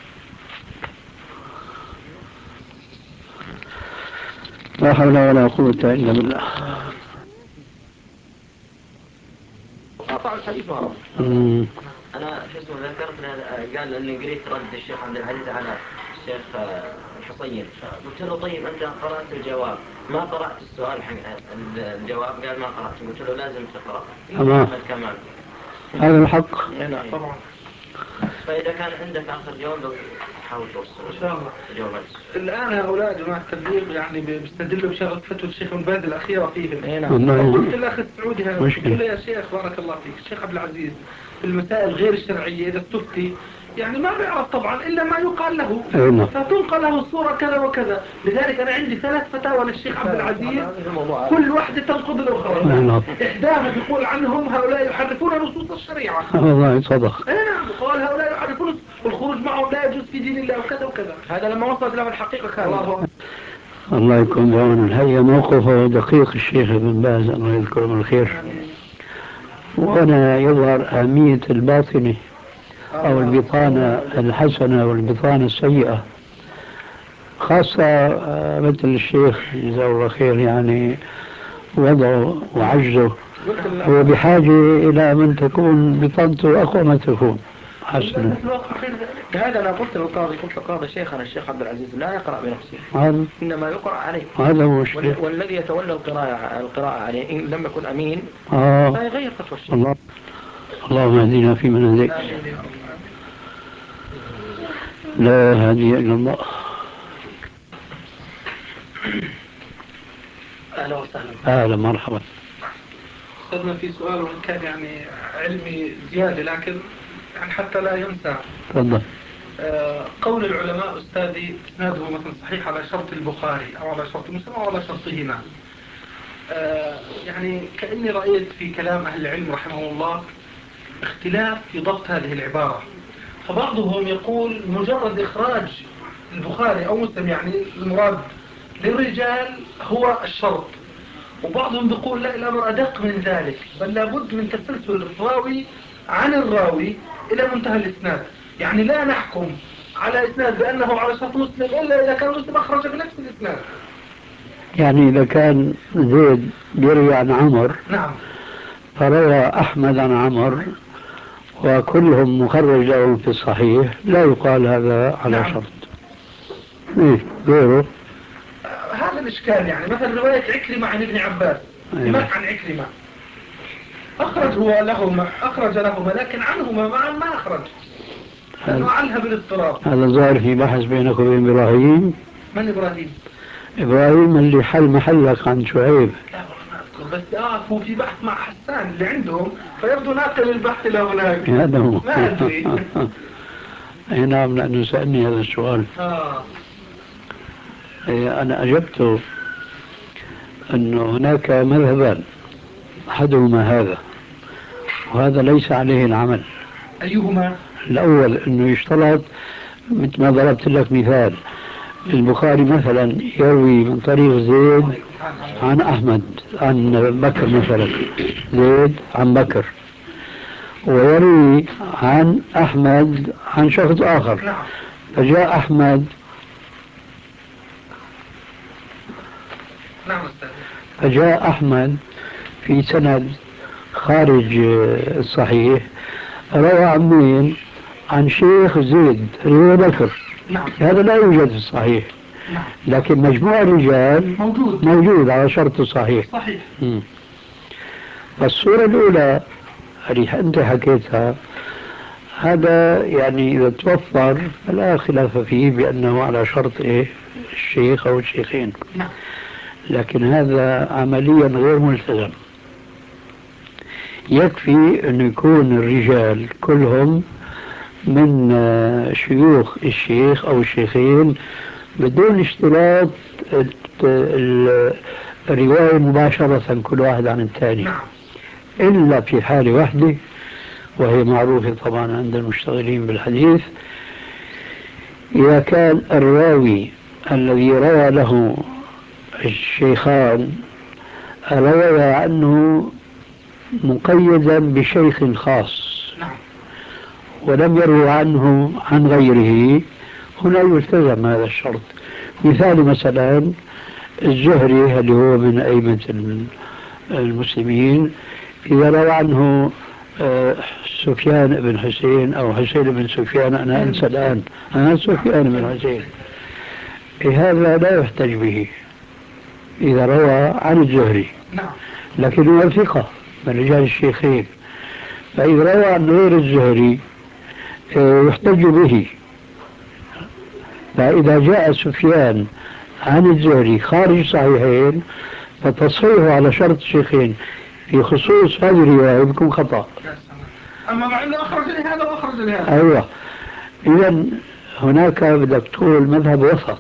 لا حول ولا قوة إلا بالله. قطع الحديث ما رب. أنا شو اسمه ذكرت قال إني قريت رد الشيخ عبد العزيز على الشيخ الحصين. قلت له طيب أنت قرأت الجواب ما قرأت السؤال حق الجواب؟ قال ما قرأت. قلت له لازم تقرأ. محمد كمال. هذا الحق. نعم طبعا. فإذا كان عندك آخر جواب لو تحاول توصل إن شاء الله. جوابات. الآن هؤلاء جماعة التبليغ يعني بيستدلوا بشغلة فتوى الشيخ بن باز الأخيرة فيهم. قلت الأخ السعودي هذا، قلت له يا شيخ بارك الله فيك، الشيخ عبد العزيز في المسائل غير الشرعية إذا تفتي يعني ما بيعرف طبعا إلا ما يقال له، فتنقل له الصورة كذا وكذا. لذلك أنا عندي 3 فتاوى للشيخ عبد العزيز كل واحدة تنقض الأخرى. إحداها بيقول عنهم هؤلاء يحرفون نصوص الشريعة. والله صدق. نعم، قال هؤلاء يحرفون والخروج معهم لا يجوز في دين الله وكذا وكذا. هذا لما وصلت له الحقيقة كاملة. الله يكون بعون. الحقيقة موقفه دقيق الشيخ ابن باز الله يذكره بالخير. وهنا يظهر أهمية الباطنة أو البطانة الحسنة والبطانة السيئة. خاصة مثل الشيخ جزاه الله خير يعني وضعه وعجزه هو بحاجة إلى من تكون بطنته أقوى ما تكون. حسنا. هذا أنا قلت للقاضي، قلت للقاضي شيخنا الشيخ عبد العزيز لا يقرأ بنفسه إنما يقرأ عليه. هذا مشكلة. والذي يتولى القراءة عليه إن لم يكن أمين فيغير فتوى الشيخ. اللهم اهدنا فيمن هديت. لا هادي إلا الله. أهلا وسهلا. أهلا مرحبا. أستاذنا في سؤال وإن كان يعني علمي زيادة لكن يعني حتى لا ينسى. تفضل. قول العلماء أستاذي إسناده مثلا صحيح على شرط البخاري أو على شرط مسلم أو على شرطهما. يعني كأني رأيت في كلام أهل العلم رحمه الله اختلاف في ضبط هذه العبارة. فبعضهم يقول مجرد إخراج البخاري أو مسلم يعني المراد للرجال هو الشرط، وبعضهم يقول لا الأمر أدق من ذلك بل لابد من تسلسل الراوي عن الراوي إلى منتهى الإسناد. يعني لا نحكم على إسناد بأنه على شرط مسلم إلا إذا كان مسلم أخرج بنفس الإسناد. يعني إذا كان زيد يروي عن عمر نعم فروى أحمد عن عمر وكلهم مخرج لهم في الصحيح لا يقال هذا على نعم. شرط. غيره هذا الإشكال. يعني مثلا رواية عكرمة عن ابن عباس سمعت عن عكرمة أخرج لهما لكن عنهما معا ما أخرج لأنه عنها بالاضطراب. هذا ظاهر في بحث بينك وبين إبراهيم. من إبراهيم؟ إبراهيم اللي حل محلك عن شعيب. لا بس هو في بحث مع حسان اللي عندهم فيبدو ناقل البحث إلى هناك. هذا هو. ما أدري. أي نعم لأنه سألني هذا السؤال. أنا أجبته أنه هناك مذهبان أحدهما هذا وهذا ليس عليه العمل. أيهما؟ الأول أنه يشترط مثل ما ضربت لك مثال البخاري مثلا يروي من طريق زيد عن أحمد عن بكر مثلا زيد عن بكر ويروي عن أحمد عن شخص آخر فجاء أحمد في سند خارج الصحيح روى عن مين؟ عن شيخ زيد اللي هو بكر. هذا لا يوجد في الصحيح لكن مجموع الرجال موجود على شرط الصحيح. فالصورة الأولى اللي أنت حكيتها هذا يعني إذا توفر فلا خلاف فيه بأنه على شرط الشيخ أو الشيخين. لكن هذا عمليا غير ملتزم. يكفي أن يكون الرجال كلهم من شيوخ الشيخ أو الشيخين بدون اشتراط الرواية مباشرة كل واحد عن الثاني إلا في حالة واحدة وهي معروفة طبعا عند المشتغلين بالحديث. إذا كان الراوي الذي روى له الشيخان روى عنه مقيدا بشيخ خاص ولم يروى عنه عن غيره هنا يلتزم هذا الشرط. مثال مثلا الزهري اللي هو من أئمة المسلمين إذا روى عنه سفيان بن حسين أو حسين بن سفيان أنا أنسى الآن سفيان بن حسين هذا لا يحتج به إذا روى عن الزهري لكن هو ثقة من رجال الشيخين فإذا روى عن غير الزهري يحتج به. فإذا جاء سفيان عن الزهري خارج صحيحين فتصحيحه على شرط الشيخين في خصوص هذه الرواية بيكون خطأ. أما مع أنه أخرج لهذا وأخرج لهذا. أيوة. إذا هناك بدك تقول مذهب وسط.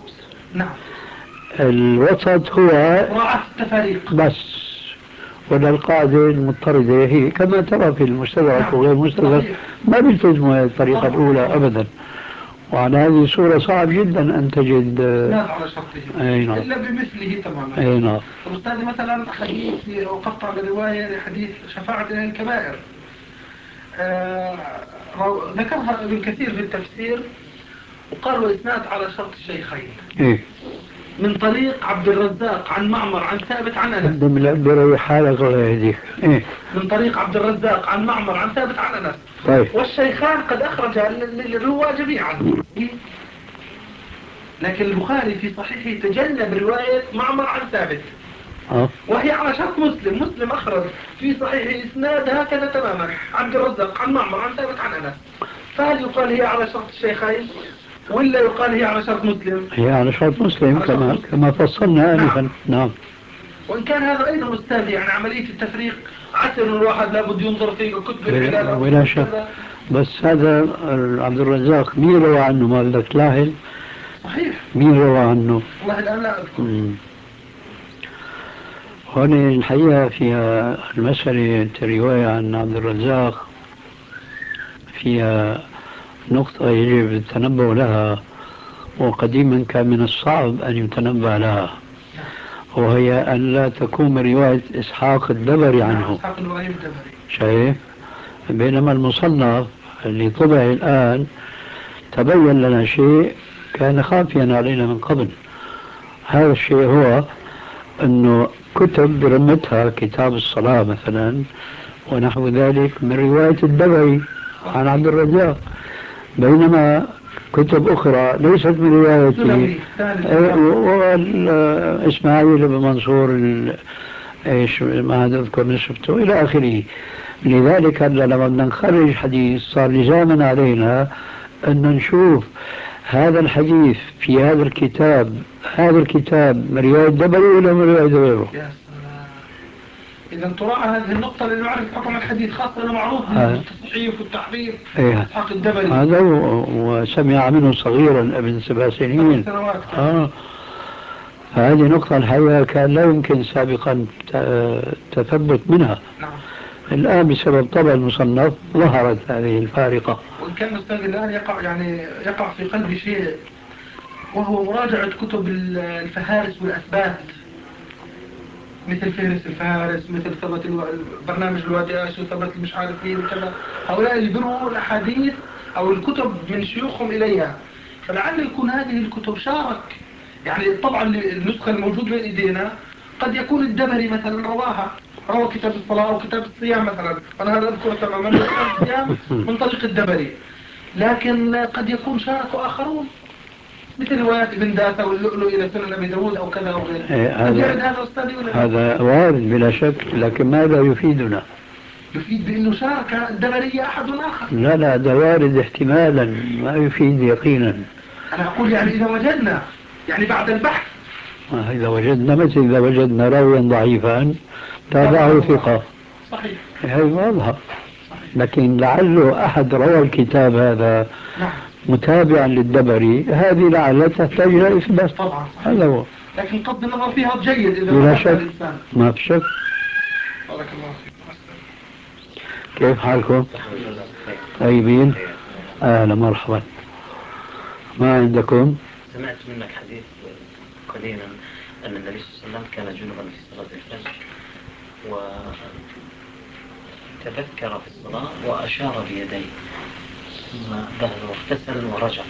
الوسط هو مراعاة التفاريق بس ولا القاعدة المضطردة هي كما ترى في المستدرك وغير المستدرك ما بيلتزموا هذه الطريقة الأولى أبدا. وعلى هذه الصورة صعب جدا أن تجد على شرطه إلا بمثله تماما. أستاذ مثلا حديث وقفت على رواية لحديث شفاعة أهل الكبائر ذكرها ابن كثير في التفسير وقال وإسناد على شرط الشيخين إيه من طريق عبد الرزاق عن معمر عن ثابت عن أنس. قدم بروي حالك الله يهديك. إيه من طريق عبد الرزاق عن معمر عن ثابت عن أنس. طيب. والشيخان قد أخرجا للرواة جميعا، لكن البخاري في صحيحه تجنب رواية معمر عن ثابت وهي على شرط مسلم. مسلم أخرج في صحيح إسناد هكذا تماما عبد الرزاق عن معمر عن ثابت عن أنس. فهل يقال هي على شرط الشيخين ولا يقال هي على شرط مسلم؟ هي على شرط مسلم كما فصلنا آنفا. نعم. وإن كان هذا أيضا أستاذ يعني عملية التفريق عسر الواحد لابد ينظر في كتب العلالة ولا شك. بس هذا عبد الرزاق مين روى عنه؟ ما بدك تلاحظ. صحيح. مين روى عنه؟ والله الآن لا أذكر. هون الحقيقة فيها المسألة الرواية عن عبد الرزاق فيها نقطة يجب التنبه لها، وقديما كان من الصعب أن يتنبه لها، وهي أن لا تكون رواية إسحاق الدبري عنه. إسحاق الدبري شايف؟ بينما المصنف اللي طبع الآن تبين لنا شيء كان خافيا علينا من قبل. هذا الشيء هو أنه كتب برمتها كتاب الصلاة مثلا ونحو ذلك من رواية الدبري عن عبد الرزاق، بينما كتب أخرى ليست من روايته وإسماعيل بن منصور إيش ما أذكر نسبته إلى آخره. لذلك لما بدنا نخرج حديث صار لزاما علينا أن نشوف هذا الحديث في هذا الكتاب من رواية دبري ولا من رواية غيره. إذا تراعى هذه النقطة لنعرف حكم الحديث، خاصة أنه معروف بالتصحيف والتحريف. إسحاق الدبري هذا وسمع منه صغيرا ابن 7 سنين. هذه نقطة الحقيقة كان لا يمكن سابقا تثبت منها. نعم. الآن بسبب طبع المصنف ظهرت هذه الفارقة. وإن كان أستاذ الآن يقع في قلبي شيء، وهو مراجعة كتب الفهارس والأثبات، مثل فهرس الفهارس، مثل ثبت برنامج الوادئاش وثبت مش عارف مين وكذا. هؤلاء اللي بيروا الأحاديث أو الكتب من شيوخهم إليها، فلعل يكون هذه الكتب شارك. يعني طبعا النسخة الموجودة بين إيدينا قد يكون الدبري مثلا روى كتاب الصلاة أو كتاب الصيام مثلا، أنا هذا أذكر تماما كتاب الصيام من طريق الدبري، لكن قد يكون شارك آخرون مثل روايات ابن داثة واللؤلؤ إلى سنن أبي داود أو كذا أو غيره. هذا وارد بلا شك، لكن ماذا يفيدنا؟ يفيد بأنه شارك الدبري أحد آخر. لا ده وارد احتمالا، ما يفيد يقينا. أنا أقول يعني إذا وجدنا يعني بعد البحث، إذا وجدنا مثل إذا وجدنا راويا ضعيفا تابعه ثقة. صحيح. هذه واضحة. لكن لعله أحد روى الكتاب هذا متابعا للدبري، هذه لعل تحتاج إلى إثبات. طبعا. هذا هو. لكن قد النظر فيها جيد إذا بلا شك، ما في شك. بارك الله فيك. كيف حالكم؟ طيبين؟ أهلا مرحبا. ما عندكم؟ سمعت منك حديث قليلا أن النبي صلى الله عليه وسلم كان جنبا في صلاة الفجر، وتذكر في الصلاة وأشار بيديه ثم ذهب واغتسل ورجع.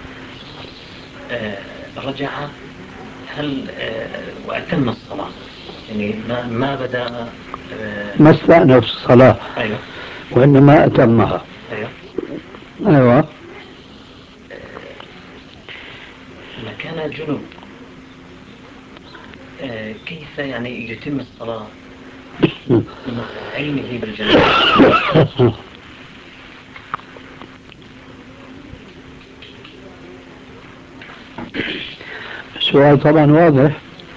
رجع هل وأتم الصلاة؟ يعني ما بدأ ما استأنف الصلاة. أيوة. وإنما أتمها. أيوة. ما كان جنب كيف يعني يتم الصلاة مع علمه بالجنابة؟ السؤال طبعا واضح،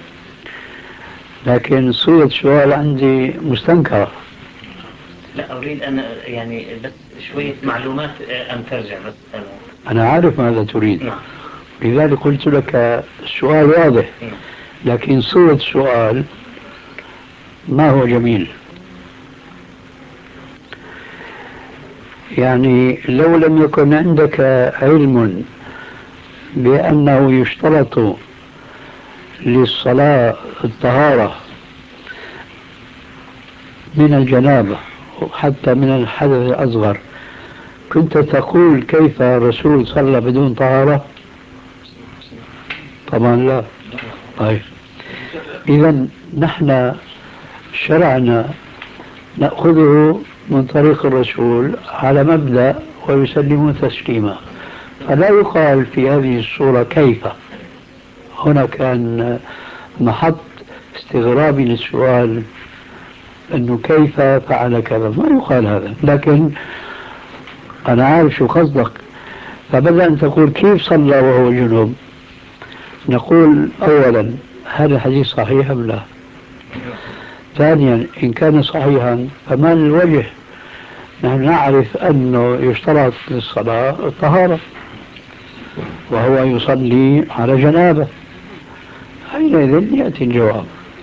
لكن صيغة السؤال عندي مستنكرة. لا أريد أن يعني بس شوية معلومات أن ترجع بس. أنا عارف ماذا تريد. نعم. لذلك قلت لك السؤال واضح، لكن صيغة السؤال ما هو جميل. يعني لو لم يكن عندك علم بأنه يشترط للصلاة الطهارة من الجنابة وحتى من الحدث الأصغر، كنت تقول كيف الرسول صلى بدون طهارة؟ طبعا لا. طيب إذا نحن شرعنا نأخذه من طريق الرسول على مبدأ ويسلمون تسليما، فلا يقال في هذه الصورة كيف. هنا كان محط استغرابي للسؤال أنه كيف فعل كذا، ما يقال هذا، لكن أنا عارف شو قصدك. فبدأ أن تقول كيف صلى وهو جنوب، نقول أولا هذا الحديث صحيح أم لا؟ ثانيا إن كان صحيحا فما الوجه؟ نحن نعرف أنه يشترط للصلاة الطهارة وهو يصلي على جنابه، حينئذ يأتي الجواب.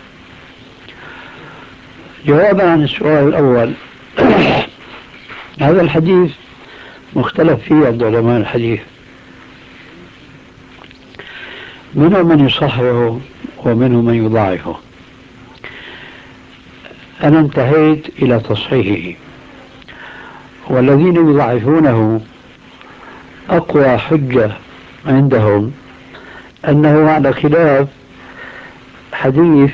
جوابا عن السؤال الأول هذا الحديث مختلف فيه عند علماء الحديث، منهم من يصححه ومنهم من يضاعفه. أنا انتهيت إلى تصحيحه، والذين يضاعفونه أقوى حجة عندهم أنه على خلاف حديث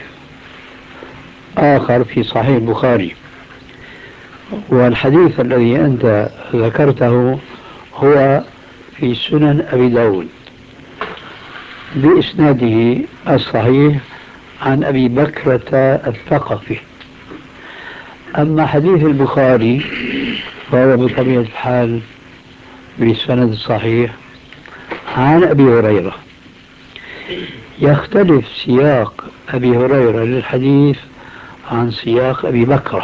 آخر في صحيح البخاري، والحديث الذي أنت ذكرته هو في سنن أبي داود بإسناده الصحيح عن أبي بكرة الثقفي. أما حديث البخاري فهو بطبيعة الحال بالسند الصحيح عن أبي هريرة. يختلف سياق أبي هريرة للحديث عن سياق أبي بكرة.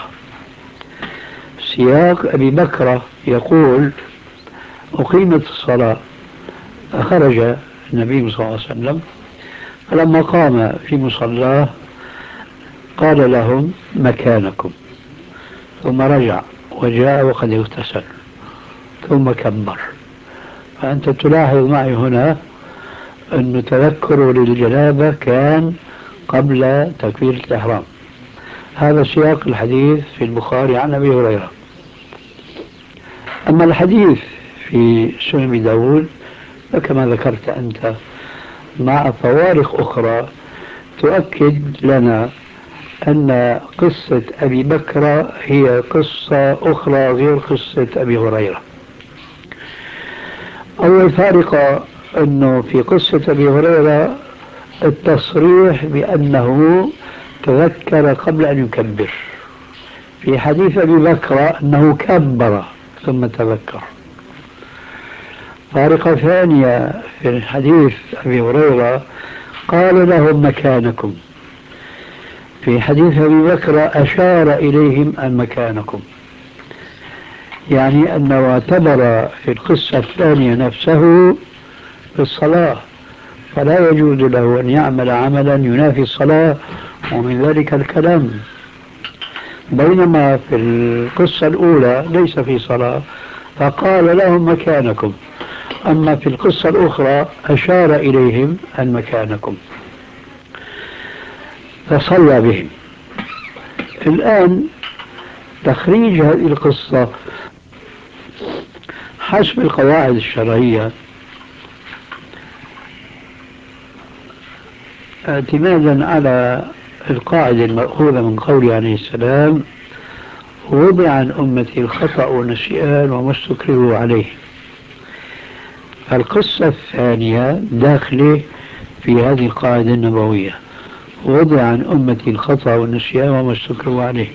سياق أبي بكرة يقول أقيمت الصلاة فخرج النبي صلى الله عليه وسلم، فلما قام في مصلاه قال لهم مكانكم، ثم رجع وجاء وقد اغتسل ثم كبر. فأنت تلاحظ معي هنا أن تذكره للجنابة كان قبل تكبيرة الإحرام. هذا سياق الحديث في البخاري عن أبي هريرة. أما الحديث في سنن داود فكما ذكرت أنت مع فوارق أخرى تؤكد لنا أن قصة أبي بكر هي قصة أخرى غير قصة أبي هريرة. أول فارقة أنه في قصة أبي هريرة التصريح بأنه تذكر قبل أن يكبر، في حديث أبي بكر أنه كبر ثم تذكر. فارقة ثانية في حديث أبي هريرة قال لهم مكانكم، في حديث أبي بكر أشار إليهم أن مكانكم، يعني أنه اعتبر في القصة الثانية نفسه في الصلاة، فلا يجوز له أن يعمل عملا ينافي الصلاة ومن ذلك الكلام. بينما في القصة الأولى ليس في صلاة فقال لهم مكانكم، أما في القصة الأخرى أشار إليهم أن مكانكم فصلى بهم. الآن تخريج هذه القصة حسب القواعد الشرعية اعتمادا على القاعدة المأخوذة من قوله عليه السلام وضع عن أمتي الخطأ والنسيان وما استكرهوا عليه. القصة الثانية داخلة في هذه القاعدة النبوية، وضع عن أمتي الخطأ والنسيان وما استكرهوا عليه.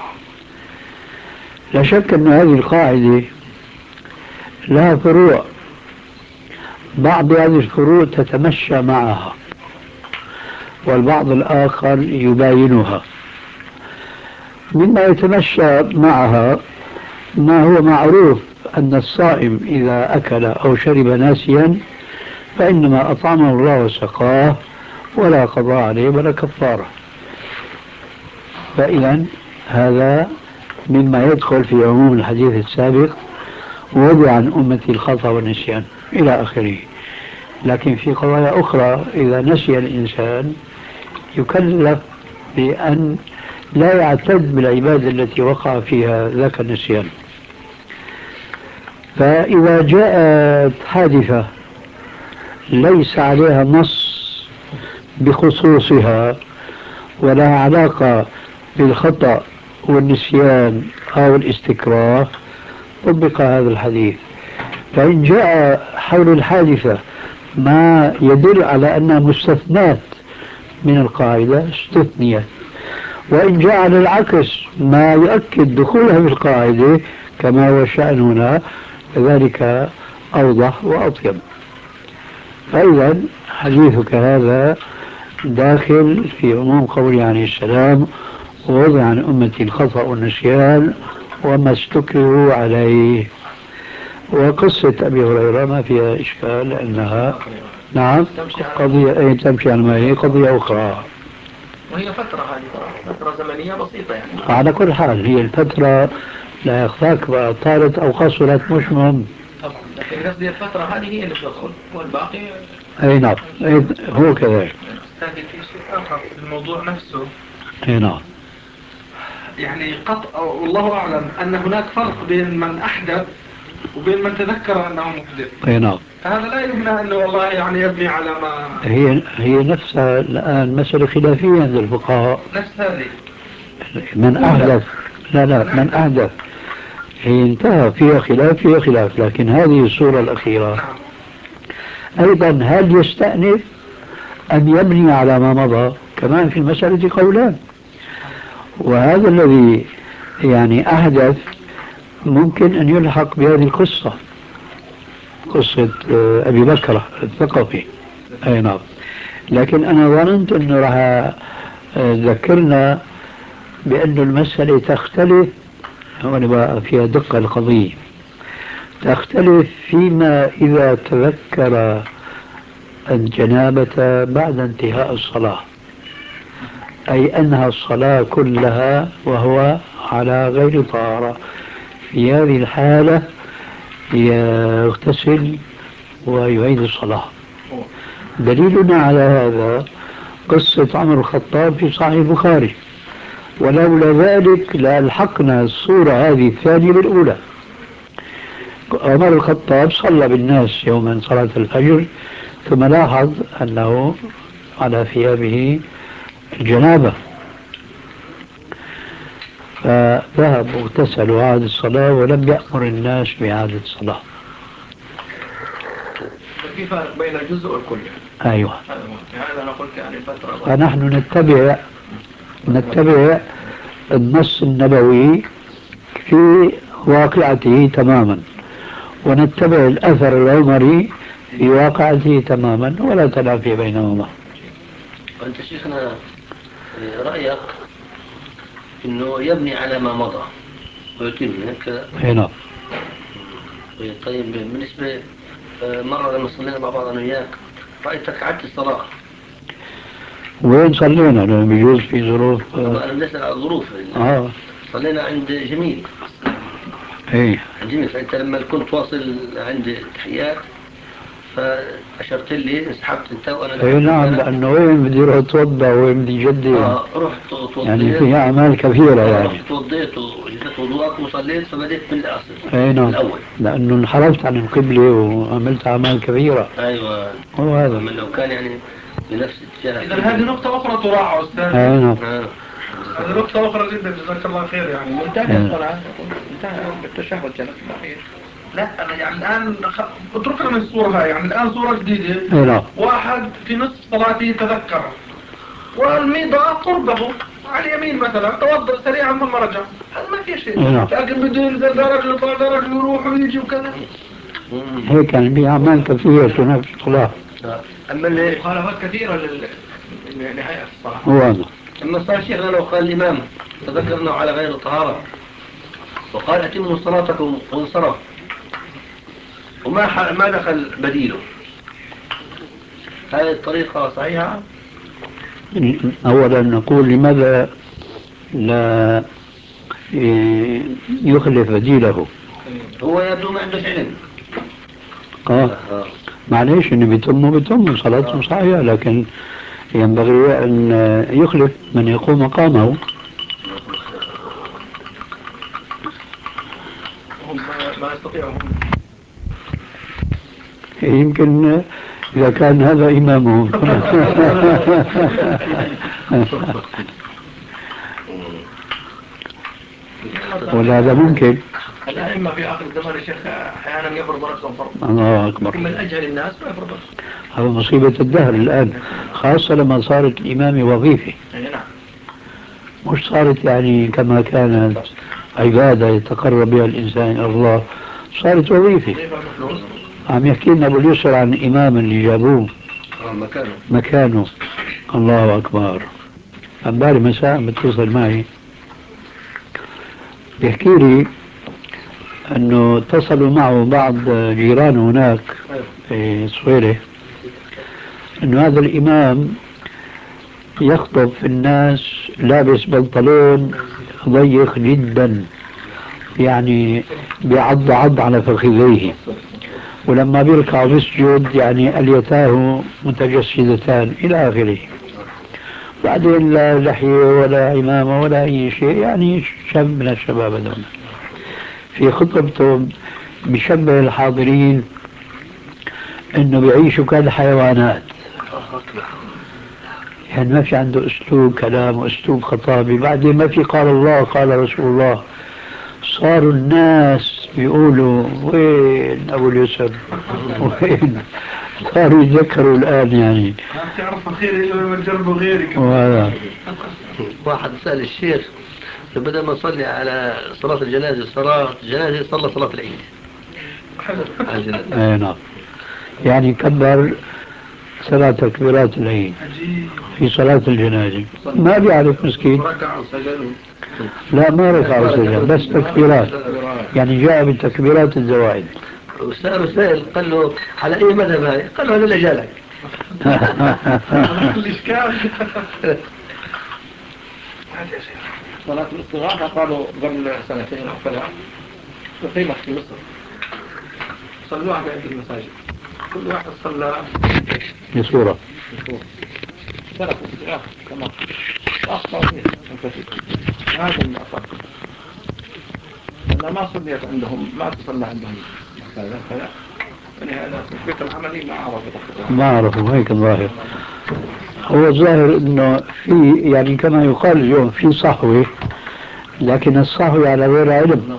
لا شك أن هذه القاعدة لها فروع، بعض هذه الفروع تتمشى معها والبعض الآخر يباينها. مما يتمشى معها ما هو معروف أن الصائم إذا أكل أو شرب ناسيا فإنما أطعمه الله وسقاه ولا قضاء عليه ولا كفارة. فإذا هذا مما يدخل في عموم الحديث السابق وضع عن أمتي الخطأ والنسيان إلى آخره. لكن في قضايا أخرى إذا نسي الإنسان يكلف بأن لا يعتد بالعبادة التي وقع فيها ذاك النسيان. فإذا جاءت حادثة ليس عليها نص بخصوصها ولها علاقة بالخطأ والنسيان أو الاستكراه طبق هذا الحديث. فإن جاء حول الحادثة ما يدل على أنها مستثنات من القاعدة استثنيت، وإن جاء على العكس ما يؤكد دخولها في القاعدة كما هو الشأن هنا فذلك أوضح وأطيب. فإذا حديثك هذا داخل في عموم قوله عليه السلام ووضع عن أمتي الخطأ والنسيان وما استكرهوا عليه. وقصة أبي هريرة ما فيها إشكال لأنها نعم قضية تمشي على ما هي قضية أخرى، وهي فترة هذه فترة زمنية بسيطة يعني. على كل حال هي الفترة لا يخفاك بقى طالت أو قصرت مش مهم طبعا، لكن قصدي الفترة هذه هي اللي بتدخل والباقي أي نعم هو كذلك. أستاذي في شيء آخر في الموضوع نفسه. أي نعم. يعني قطع والله أعلم أن هناك فرق بين من أحدث وبين من تذكر أنه محدث. أي نعم. هذا لا يمنع أنه والله يعني يبني على ما هي نفسها الآن مسألة خلافية عند الفقهاء. نفس هذه من أحدث من أحدث هي انتهى فيها خلاف لكن هذه الصورة الأخيرة أيضا هل يستأنف أم يبني على ما مضى؟ كمان في المسألة قولان، وهذا الذي يعني أحدث ممكن أن يلحق بهذه القصة، قصة أبي بكر الثقفي. أي نعم. لكن أنا ظننت أنه راح ذكرنا بأن المسألة تختلف، هون بقى فيها دقة القضية، تختلف فيما إذا تذكر الجنابة بعد انتهاء الصلاة، أي أنها الصلاة كلها وهو على غير طهارة. في هذه الحالة يغتسل ويعيد الصلاة. دليلنا على هذا قصة عمر الخطاب في صحيح البخاري، ولولا ذلك لألحقنا الصورة هذه الثانية بالأولى. عمر الخطاب صلى بالناس يوما صلاة الفجر ثم لاحظ أنه على ثيابه الجنابة فذهب واغتسل وعاد الصلاة ولم يأمر الناس بإعادة الصلاة. في فرق بين الجزء والكل. أيوة. هذا أنا قلت يعني فترة. فنحن نتبع النص النبوي في واقعته تماما، ونتبع الأثر العمري في واقعته تماما، ولا تنافي بينهما. وأنت شيخنا رأيك إنه يبني على ما مضى ويتم هيك؟ هنا. طيب بالنسبة مرة لما صلينا مع بعض أنا وياك رأيتك عدت الصلاة. وين صلينا؟ لأنه بيجوز في ظروف. أنا بنسأل على الظروف. صلينا عند جميل. إيه. عند جميل، فأنت لما كنت واصل عند التحيات فأشرت لي انسحبت أنت وأنا. إيه نعم، لأنه وين بدي أروح أتوضأ وين بدي جدي. رحت توضيت. يعني في أعمال كثيرة يعني. رحت توضيت وجدت وضوءك وصليت فبدأت من الأصل. إيه نعم. الأول. لأنه انحرفت عن القبلة وعملت أعمال كثيرة. أيوة. هو هذا. من لو كان يعني بنفس الاتجاه. إذا هذه نقطة أخرى تراعى أستاذ. إيه نعم. هذه نقطة أخرى جدا جزاك الله خير يعني. انتهى الصلاة انتهى بالتشهد جلس الأخير. لا أنا يعني الآن اتركنا من الصورة هاي، يعني الآن صورة جديدة. نعم. واحد في نصف صلاته تذكر والميضة قربه على اليمين مثلا توضأ سريعا ثم رجع، هذا ما في شيء. لكن بده ينزل درجة يطلع درجة يروح ويجي وكذا. هيك يعني في أعمال كثيرة تنافي الصلاة. أما المخالفات كثيرة لنهاية الصلاة. هو هذا. أما صار شيخنا لو قال الإمام تذكر أنه على غير طهارة وقال أتموا صلاتكم وانصرف وما دخل بديله، هذه الطريقة صحيحة؟ أولا نقول لماذا لا يخلف بديله؟ هو يبدو ما عنده علم. معليش إنه بيتم صلاته صحيحة، لكن ينبغي أن يخلف من يقوم مقامه. هم ما يستطيعون. يمكن إذا كان هذا إمامهم. ولا هذا ممكن. الأئمة في آخر الزمان يا شيخ أحيانا يفرض رأسهم فرض. الله أكبر. من أجهل الناس ما يفرض رأسهم. هذا مصيبة الدهر الآن، خاصة لما صارت الإمامة وظيفة. نعم. مش صارت يعني كما كانت عبادة يتقرب بها الإنسان إلى الله، صارت وظيفة. عم يحكي لنا أبو اليسر عن إمام اللي جابوه مكانه. الله أكبر. امبارح مساء بتصل معي بيحكي لي أنه اتصلوا معه بعض جيرانه هناك في صويرة، أنه هذا الإمام يخطب في الناس لابس بنطلون ضيق جدا، يعني بيعض على فخذيه، ولما بيركع بيسجد يعني أليتاه متجسدتان إلى آخره. بعدين لا لحية ولا عمامة ولا أي شيء، يعني شاب من الشباب هذول. في خطبته بشبه الحاضرين انه بيعيشوا كالحيوانات، يعني ما في عنده اسلوب كلام واسلوب خطابي. بعدين ما في قال الله قال رسول الله. صاروا الناس بيقولوا وين ابو اليسر وين، صاروا يتذكروا الان يعني. تعرف خير لما تجربوا غيرك. واحد سأل الشيخ بدل ما نصلي على صلاة الجنازة صلى صلاة العيد. اي نعم، يعني كبر 3 تكبيرات العيد في صلاة الجنازة. ما بيعرف مسكين. لا ما ركع وسجد، بس تكبيرات، يعني جاء بتكبيرات الزوائد. وسأله سائل قال له على أي مذهب هاي؟ قال له هذا جالك. صلاة الاستغاثة قالوا قبل 2 أو 3 أقيمت في مصر، صلوها في عدة المساجد، كل واحد صلى بصورة 3 استغاثة كمان أخطأ فيها هذا المأخر، أنا ما صليت عندهم، ما تصلى عندهم كذا يعني هذا التثبيت العملي ما عرفوا هيك الظاهر. هو الظاهر انه في يعني كما يقال اليوم في صحوة، لكن الصحوة على غير علم.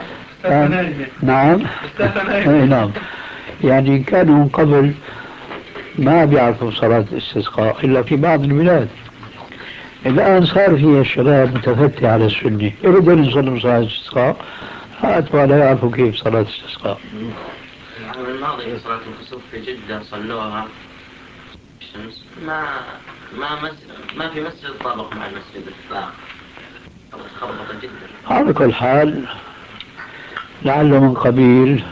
نعم. نعم، يعني كانوا من قبل ما بيعرفوا صلاة الاستسقاء إلا في بعض البلاد. الآن صار في الشباب متفتح على السنة، يريدون يصلوا صلاة الاستسقاء هاتوا لا يعرفوا كيف صلاة الاستسقاء. العام الماضي في صلاة الكسوف في جدة صلوها الشمس، ما في مسجد طابق مع المسجد الإطلاق، خربطة جدا. على كل حال لعله من قبيل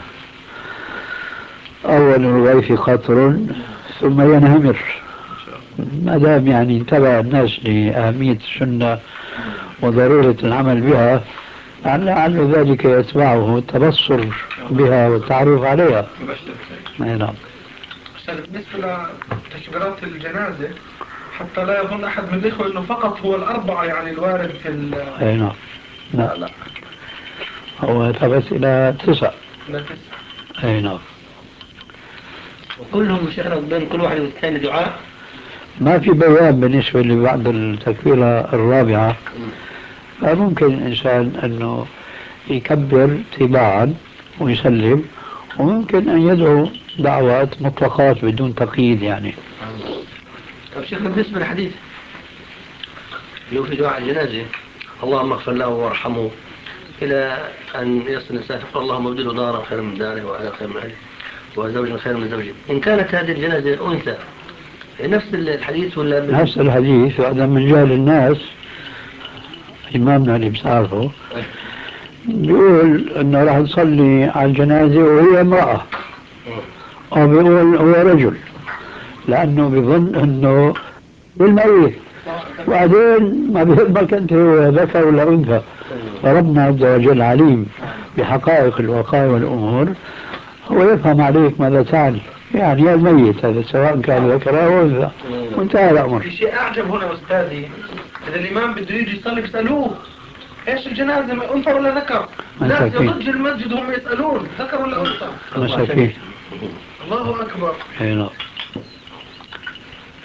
أول الغيث قطر ثم ينهمر، ما دام يعني انتبه الناس لأهمية السنة وضرورة العمل بها، لعل ذلك يتبعه التبصر بها والتعرف عليها. نعم. بالنسبة لتكبيرات الجنازة حتى لا يظن أحد من الإخوة أنه فقط هو الأربعة يعني الوارد في أي نعم. لا هو ثبت إلى 9. أي نعم. وكلهم مشارك بين كل واحد والثاني دعاء. ما في بيان بالنسبة لبعد التكبيرة الرابعة، فممكن الإنسان أنه يكبر تباعا ويسلم، وممكن أن يدعو دعوات مطلقات بدون تقييد يعني. طيب شيخ بالنسبة للحديث لو في دعاء الجنازة اللهم اغفر له وارحمه إلى أن يصل الإنسان يقول اللهم ابدله دارا خيرا من داره وأهلا خيرا من أهله وزوجا خيرا من زوجه. إن كانت هذه الجنازة أنثى نفس الحديث ولا نفس الحديث؟ وهذا من جهل الناس. إمامنا اللي بتعرفه بيقول انه راح نصلي على الجنازة وهي امرأة، او بيقول هو رجل لانه بيظن انه بالميت، وبعدين ما بيهمك انت هو ذكر ولا انثى. فربنا عز وجل عليم بحقائق الوقائع والامور، هو يفهم عليك ماذا تعني، يعني الميت هذا سواء كان ذكر او انثى، وانتهى الامر. في شيء اعجب هنا استاذي، اذا الامام بده يجي يصلي بيسالوه ايش الجنازة انثى ولا ذكر؟ لا يضج المسجد هم يسألون ذكر ولا انثى. مساكين. الله اكبر. اي نعم.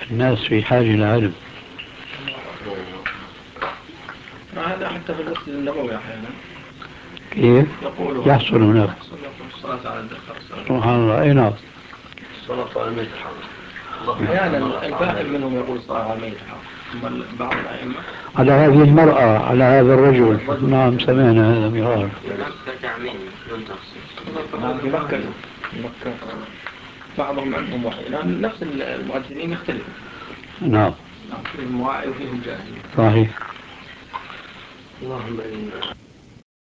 الناس في حاجة لعلم. هذا حتى في المسجد النبوي أحيانا كيف؟ يقول يحصل هناك. الصلاة على الدخل. سبحان الله. أي نعم. الصلاة على الميت الحاضر. أحيانا الباقي منهم يقول الصلاة على الميت الحاضر، أما بعض الأئمة على هذه المرأة، على هذا الرجل. نعم سمعنا هذا مرارا. مكة تعميم دون تخصيص. نعم في مكة بعضهم عندهم وحي، لأن نفس المؤذنين يختلفون. نعم. فيهم واعي وفيهم جاهل. صحيح. اللهم